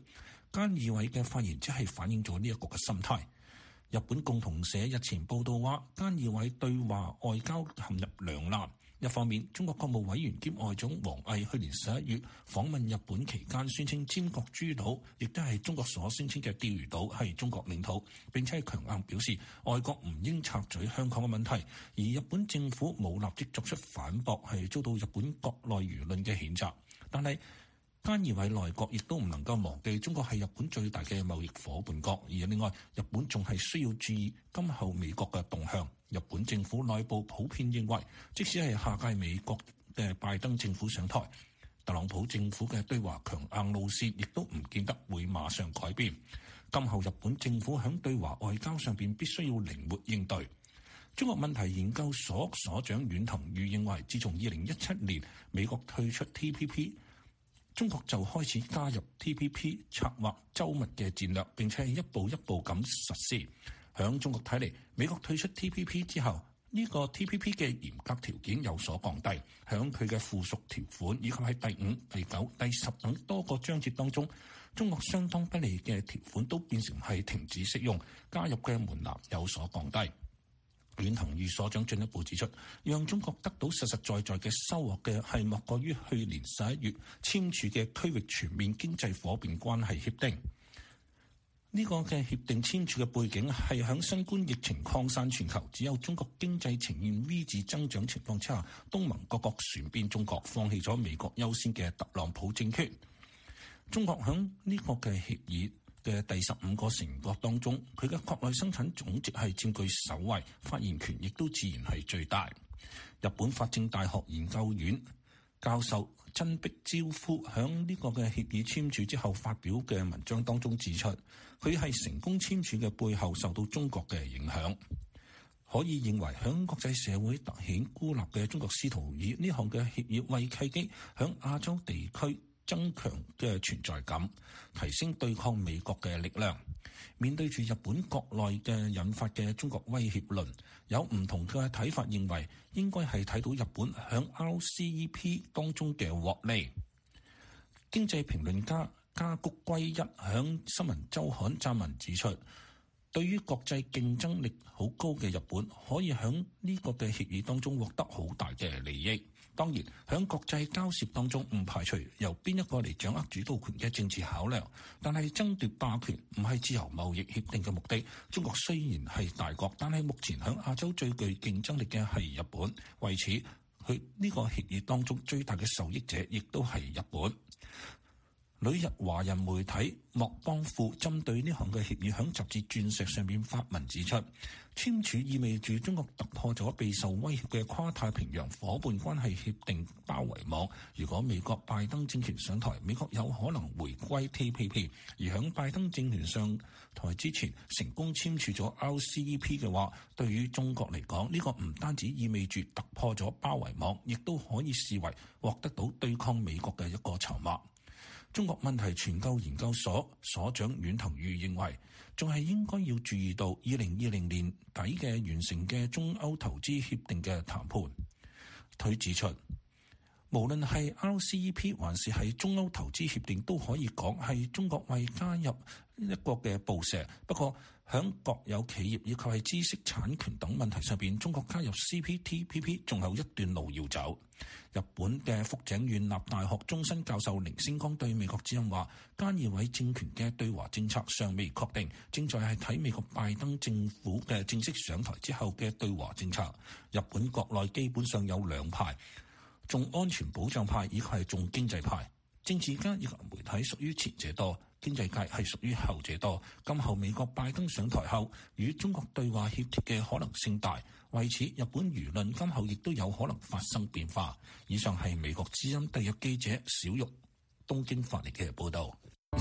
E: 菅義偉嘅發言只係反映咗呢一個嘅心態。日本共同社日前報道話，菅義偉對華外交陷入兩難。一方面，中國國務委員兼外長王毅去年11月訪問日本期間，宣稱尖閣諸島亦都係中國所宣稱嘅釣魚島係中國領土，並且係強硬表示外國唔應插嘴香港嘅問題。而日本政府冇立即作出反駁，係遭到日本國內輿論嘅譴責。但係菅義偉內閣亦都唔能夠忘記中國係日本最大嘅貿易夥伴國，而另外日本仲係需要注意今後美國嘅動向。日本政府內部普遍認為，即使係下屆美國嘅拜登政府上台，特朗普政府嘅對華強硬路線亦都唔見得會馬上改變。今後日本政府喺對華外交上邊必須要靈活應對。中國問題研究所所長阮騰宇認為，自從2017年美國退出 TPP， 中國就開始加入 TPP， 策劃周密嘅戰略，並且係一步一步咁實施。響中國睇嚟，美國退出 TPP 之後，呢個 TPP 嘅嚴格條件有所降低，響佢嘅附屬條款以及喺第5、第9、第10等多個章節當中，中國相當不利嘅條款都變成係停止適用，加入嘅門檻有所降低。阮騰宇所長進一步指出，讓中國得到實實在在嘅收穫嘅係莫過於去年11月簽署嘅區域全面經濟夥伴關係協定。呢個嘅協定簽署嘅背景係響新冠疫情擴散全球，只有中國經濟呈現 V 字增長情況之下，東盟各國旋變中國，放棄咗美國優先嘅特朗普政權。中國響呢個嘅協議嘅第15個成員國當中，佢嘅國內生產總值係佔據首位，發言權亦都自然係最大。日本法政大學研究院教授真壁昭夫響呢個嘅協議簽署之後發表嘅文章當中指出，佢係成功簽署嘅背後受到中國嘅影響。可以認為響國際社會凸顯孤立嘅中國試圖以呢項嘅協議為契機，響亞洲地區增強嘅存在感，提升對抗美國嘅力量。面對住日本國內嘅引發嘅中國威脅論，有唔同嘅睇法，認為應該係睇到日本響 RCEP 當中嘅獲利。經濟評論家加谷圭一響新聞週刊撰文指出，對於國際競爭力好高嘅日本，可以響呢個嘅協議當中獲得好大嘅利益。當然，喺國際交涉當中，唔排除由邊一個嚟掌握主導權嘅政治考量，但係爭奪霸權唔係自由貿易協定嘅目的。中國雖然係大國，但係目前喺亞洲最具競爭力嘅係日本，為此佢呢個協議當中最大嘅受益者亦都係日本。旅日華人媒體莫邦富針對呢項嘅協議喺雜誌《鑽石》上面發文指出，簽署意味住中國突破咗備受威脅嘅跨太平洋夥伴關係協定包圍網。如果美國拜登政權上台，美國有可能回歸 TPP， 而喺拜登政權上台之前成功簽署咗 RCEP 嘅話，對於中國嚟講，呢個唔單止意味住突破咗包圍網，亦都可以視為獲得到對抗美國嘅一個籌碼。中國問題全球研究所所長阮騰宇認為，仲係應該要注意到2020年底嘅完成嘅中歐投資協定嘅談判。佢指出，無論係 RCEP 還是係中歐投資協定，都可以講係中國為加入一個嘅布石。不過響國有企業以及係知識產權等問題上邊，中國加入 CPTPP 仲有一段路要走。日本嘅福井縣立大學終身教授凌星光對美國之音話，菅義偉政權嘅對華政策尚未確定，正在係睇美國拜登政府嘅正式上台之後嘅對華政策。日本國內基本上有兩派，重安全保障派以及係重經濟派。政治家以及媒體屬於前者多，經濟界係屬於後者多。今後美國拜登上台後，與中國對話協調嘅可能性大，為此日本輿論今後亦都有可能發生變化。以上係美國之音特約記者小玉東京發嚟嘅報導。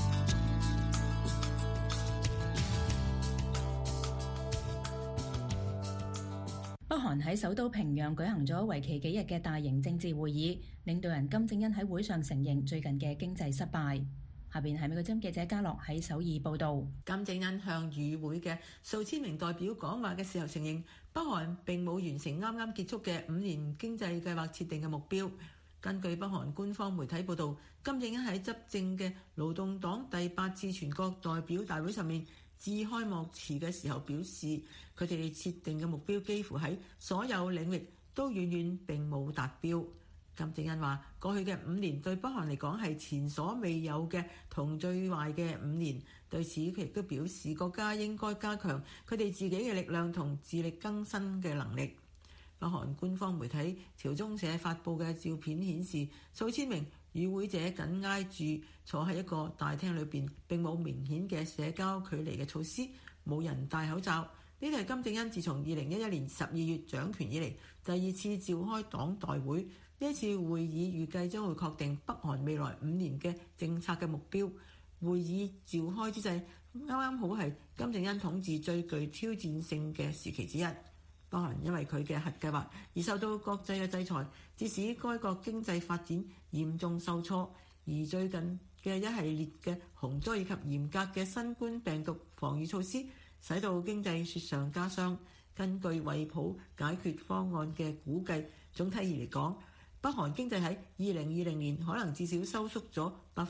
C: 北韓喺首都平壤舉行咗為期幾日嘅大型政治會議，領導人金正恩喺會上承認最近嘅經濟失敗。下邊係美國之音記者嘉樂喺首爾報導。
D: 金正恩向與會嘅數千名代表講話嘅時候承認，北韓並冇完成啱啱結束嘅5年經濟計劃設定嘅目標。 根據北韓官方媒體報導，金正恩喺執政嘅勞動黨第8次全國代表大會上面致開幕詞嘅時候表示，佢哋設定嘅目標幾乎喺所有領域都遠遠並冇達標。金正恩話：過去嘅5年對北韓嚟講係前所未有嘅同最壞嘅5年。對此佢亦都表示，國家應該加強佢哋自己嘅力量同自力更生嘅能力。北韓官方媒體朝中社發布嘅照片顯示，數千名與會者緊挨住坐喺一個大廳裏邊，並冇明顯嘅社交距離嘅措施，冇人戴口罩。呢個係金正恩自從2011年12月掌權以嚟第2次召開黨代會。呢一次會議預計將會確定北韓未來5年嘅政策嘅目標。會議召開之際，啱啱好係金正恩統治最具挑戰性嘅時期之一。北韓因為佢嘅核計劃而受到國際嘅制裁，致使該國經濟發展嚴重受挫。而最近嘅一系列嘅洪災以及嚴格嘅新冠病毒防禦措施，使到經濟雪上加霜。根據惠普解決方案嘅估計，總體而嚟講，北韓經濟喺2020年可能至少收縮咗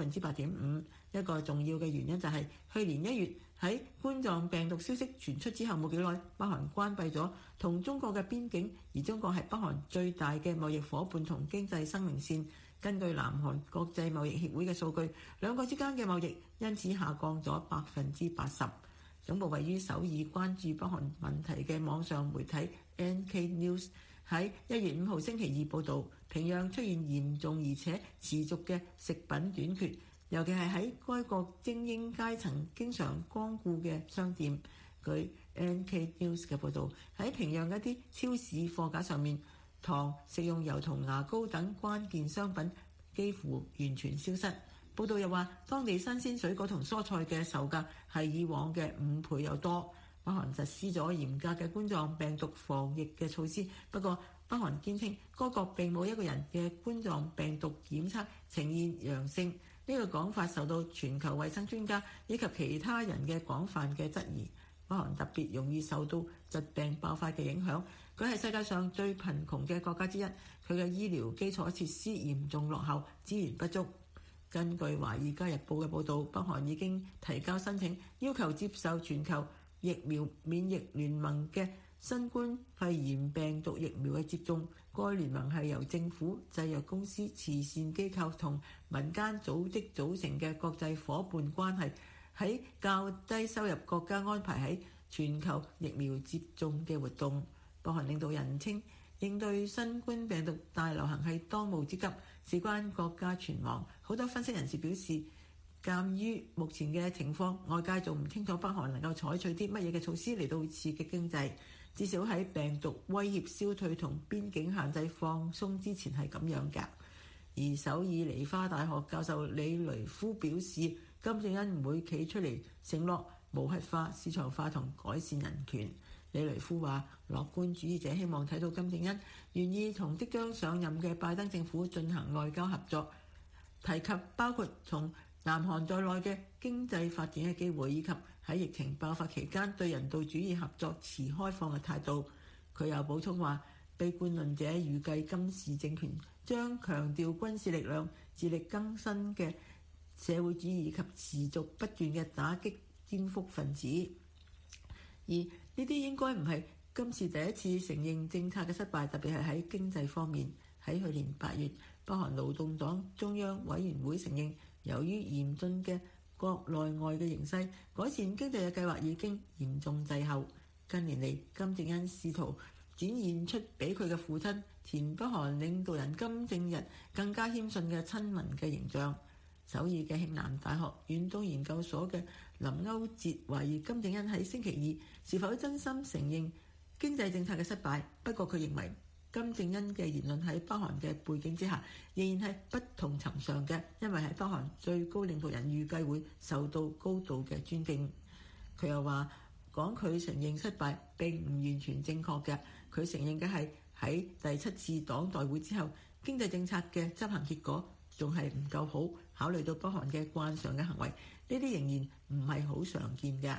D: 8.5%。一個重要嘅原因就係去年1月喺冠狀病毒消息傳出之後冇幾耐，北韓關閉咗同中國嘅邊境，而中國係北韓最大嘅貿易夥伴同經濟生命線。根據南韓國際貿易協會嘅數據，兩個之間嘅貿易因此下降咗80%。總部位於首爾關注北韓問題嘅網上媒體 NK News 喺1月5號星期二報導，平壤出現嚴重而且持續嘅食品短缺，尤其係喺該國精英階層經常光顧嘅商店。據 NK News 嘅報導，喺平壤一啲超市貨架上面，糖、食用油同牙膏等關鍵商品幾乎完全消失。報道又話，當地新鮮水果同蔬菜嘅售價係以往嘅5倍有多。北韓實施咗嚴格嘅冠狀病毒防疫嘅措施，不過北韓堅稱該國並冇一個人嘅冠狀病毒檢測呈現陽性。呢個講法受到全球衛生專家以及其他人嘅廣泛嘅質疑。北韓特別容易受到疾病爆發嘅影響，佢係世界上最貧窮嘅國家之一，佢嘅醫療基礎設施嚴重落後，資源不足。根據《華爾街日報》嘅報導，北韓已經提交申請，要求接受全球疫苗免疫聯盟嘅新冠肺炎病毒疫苗嘅接種。該聯盟係由政府、製藥公司、慈善機構同民間組織組成嘅國際夥伴關係，喺較低收入國家安排喺全球疫苗接種嘅活動。北韓領導人稱，應對新冠病毒大流行係當務之急，事關國家存亡。好多分析人士表示，鑑於目前嘅情況，外界仲唔清楚北韓能夠採取啲乜嘢嘅措施嚟到刺激經濟。至少喺病毒威脅消退同邊境限制放鬆之前係咁樣㗎。而首爾梨花大學教授李雷夫表示，金正恩唔會企出嚟承諾無核化、市場化同改善人權。李雷夫話，樂觀主義者希望睇到金正恩願意同即將上任嘅拜登政府進行外交合作，提及包括從南韓在內嘅經濟發展嘅機會，以及喺疫情爆發期間對人道主義合作持開放嘅態度。佢又補充話，悲觀論者預計金氏政權將強調軍事力量、自力更生嘅社會主義以及持續不斷嘅打擊顛覆分子。而呢啲應該唔係今次第一次承認政策嘅失敗，特別係喺經濟方面。喺去年8月，北韓勞動黨中央委員會承認，由於嚴峻嘅國內外嘅形勢，改善經濟嘅計劃已經嚴重滯後。近年嚟，金正恩試圖展現出比佢嘅父親前北韓領導人金正日更加謙遜嘅親民嘅形象。首爾嘅慶南大學遠東研究所嘅林歐哲懷疑金正恩喺星期二是否真心承認經濟政策嘅失敗，不過佢認為金正恩嘅言論喺北韓嘅背景之下仍然係不同尋常嘅，因為喺北韓最高領導人預計會受到高度嘅尊敬。佢又話，講佢承認失敗並唔完全正確嘅，佢承認嘅係喺第7次黨代會之後，經濟政策嘅執行結果仲係唔夠好，考慮到北韓嘅慣常嘅行為，呢啲仍然唔係好常見嘅。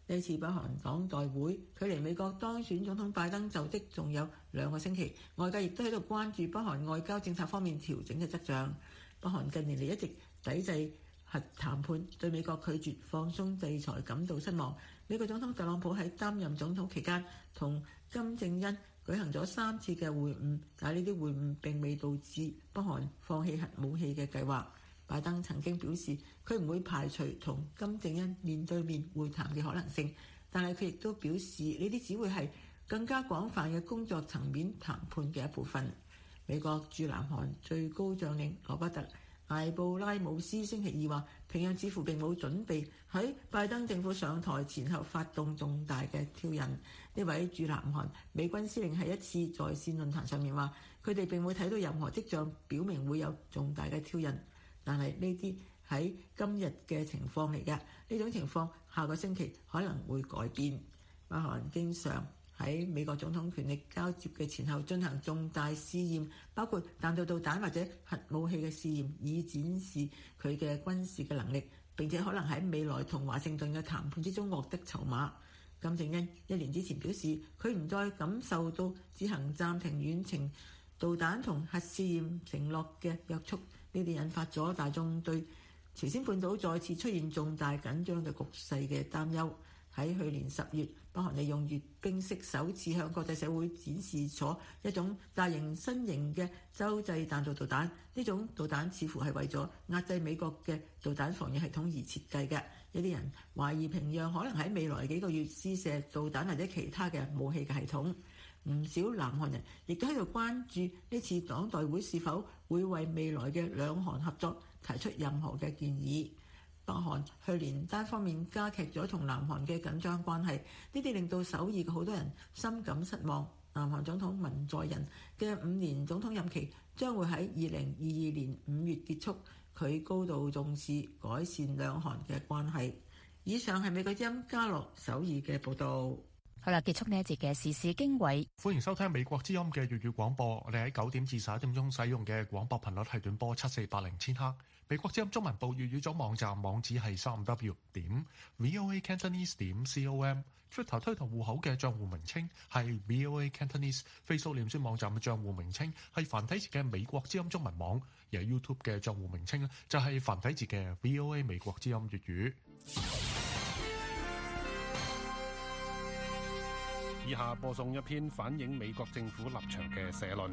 D: 呢次北韓黨代會距離美國當選總統拜登就職仲有2個星期，外界亦都喺度關注北韓外交政策方面調整嘅跡象。北韓近年嚟一直抵制核談判，對美國拒絕放鬆制裁感到失望。美國總統特朗普喺擔任總統期間同金正恩舉行咗3次嘅會晤，但係呢啲會晤並未導致北韓放棄核武器嘅計劃。拜登曾經表示，佢唔會排除同金正恩面對面會談嘅可能性，但係佢亦都表示呢啲只會係更加廣泛嘅工作層面談判嘅一部分。美國駐南韓最高將領羅伯特·艾布拉姆斯星期二話，平壤似乎並冇準備喺拜登政府上台前後發動重大嘅挑釁。呢位駐南韓美軍司令喺一次在線論壇上面話，佢哋並冇睇到任何跡象表明會有重大嘅挑釁。但係呢啲喺今日嘅情況嚟嘅，呢種情況下個星期可能會改變。北韓經常喺美國總統權力交接嘅前後進行重大試驗，包括彈道導彈或者核武器嘅試驗，以展示佢嘅軍事嘅能力，並且可能喺未來同華盛頓嘅談判之中獲得籌碼。金正恩1年之前表示，佢唔再感受到自行暫停遠程導彈同核試驗承諾嘅約束。呢啲引發咗大眾對朝鮮半島再次出現重大緊張嘅局勢嘅擔憂。喺去年10月，北韓利用閱兵式首次向國際社會展示咗一種大型新型嘅洲際彈道導彈。呢種導彈似乎係為咗壓制美國嘅導彈防禦系統而設計嘅。有啲人懷疑平壤可能喺未來幾個月試射導彈或者其他嘅武器嘅系統。唔少南韓人亦都喺度關注呢次黨代會是否會為未來嘅兩韓合作提出任何嘅建議。北韓去年單方面加劇咗同南韓嘅緊張關係，呢啲令到首爾嘅好多人深感失望。南韓總統文在寅嘅5年總統任期將會喺2022年5月結束，佢高度重視改善兩韓嘅關係。以上係美國之音嘉樂首爾嘅報導。
F: 好啦，結束呢一節嘅時事經緯。
A: 歡迎收聽美國之音嘅粵語廣播。我哋喺9點至11點鐘使用嘅廣播頻率係短波7480千赫。美國之音中文部粵語組網站網址係3w.voacantonese.com。Twitter 推特戶口嘅帳戶名稱係 VOA Cantonese。Facebook 臉書網站嘅帳戶名稱係繁體字嘅美國之音中文網。而 YouTube 嘅帳戶名稱就係繁體字嘅 VOA 美國之音粵語。
B: 以下播送一篇反映美國政府立場嘅社論。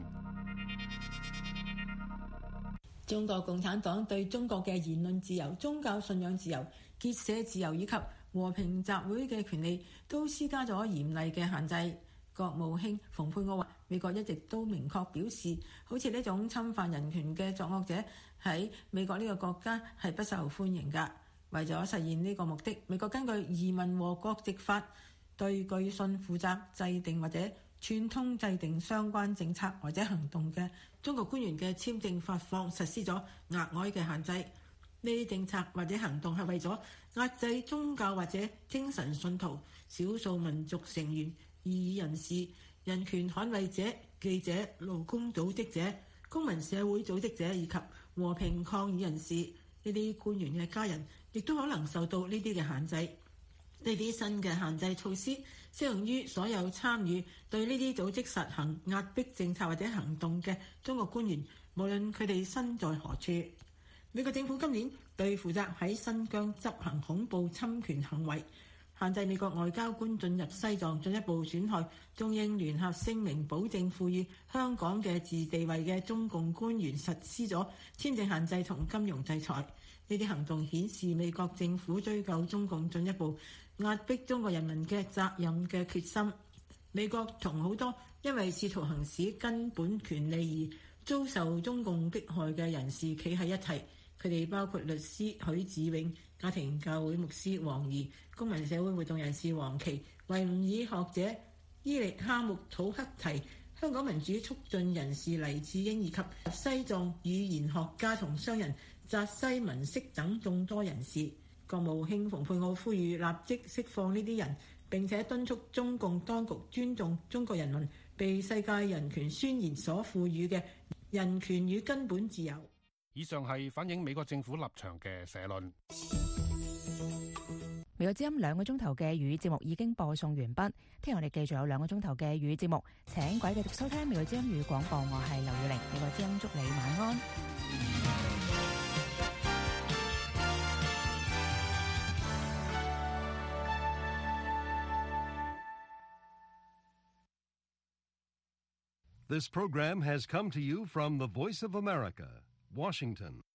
D: 中國共產黨對中國嘅言論自由、宗教信仰自由、結社自由以及和平集會嘅權利都施加咗嚴厲嘅限制。國務卿蓬佩奧話，美國一直都明確表示，好似呢種侵犯人權嘅作惡者喺美國呢個國家係不受歡迎㗎。為咗實現呢個目的，美國根據移民和國籍法對據信負責制定或者串通制定相關政策或者行動嘅中國官員嘅簽證發放實施咗額外嘅限制。呢啲政策或者行動係為咗壓制宗教或者精神信徒、少數民族成員、異議人士、人權捍衛者、記者、勞工組織者、公民社會組織者以及和平抗議人士。呢啲官員嘅家人亦都可能受到呢啲嘅限制。呢啲新嘅限制措施適用於所有參與對呢啲組織實行壓迫政策或者行動嘅中國官員，無論佢哋身在何處。美國政府今年對負責喺新疆執行恐怖侵權行為、限制美國外交官進入西藏、進一步損害中英聯合聲明保證賦予香港嘅自治地位嘅中共官員實施咗簽證限制同金融制裁。呢啲行動顯示美國政府追究中共進一步壓迫中國人民嘅責任嘅決心。美國同好多因為試圖行使根本權利而遭受中共迫害嘅人士企喺一齊，佢哋包括律師許志永、家庭教會牧師黃怡、公民社會活動人士黃琦、維吾爾學者伊力哈木土克提、香港民主促進人士黎智英以及西藏語言學家同商人扎西文色等眾多人士。國務卿蓬佩奧呼籲立即釋放呢啲人，並且敦促中共當局尊重中國人民被世界人權宣言所賦予嘅人權與根本自由。
B: 以上係反映美國政府立場嘅社論。
F: 美國之音2個鐘頭嘅粵語節目已經播送完畢，聽日我哋繼續有2個鐘頭嘅粵語節目，請各位繼續收聽美國之音粵語廣播，我係劉耀玲，美國之音祝你晚安。
G: This program has come to you from the Voice of America, Washington.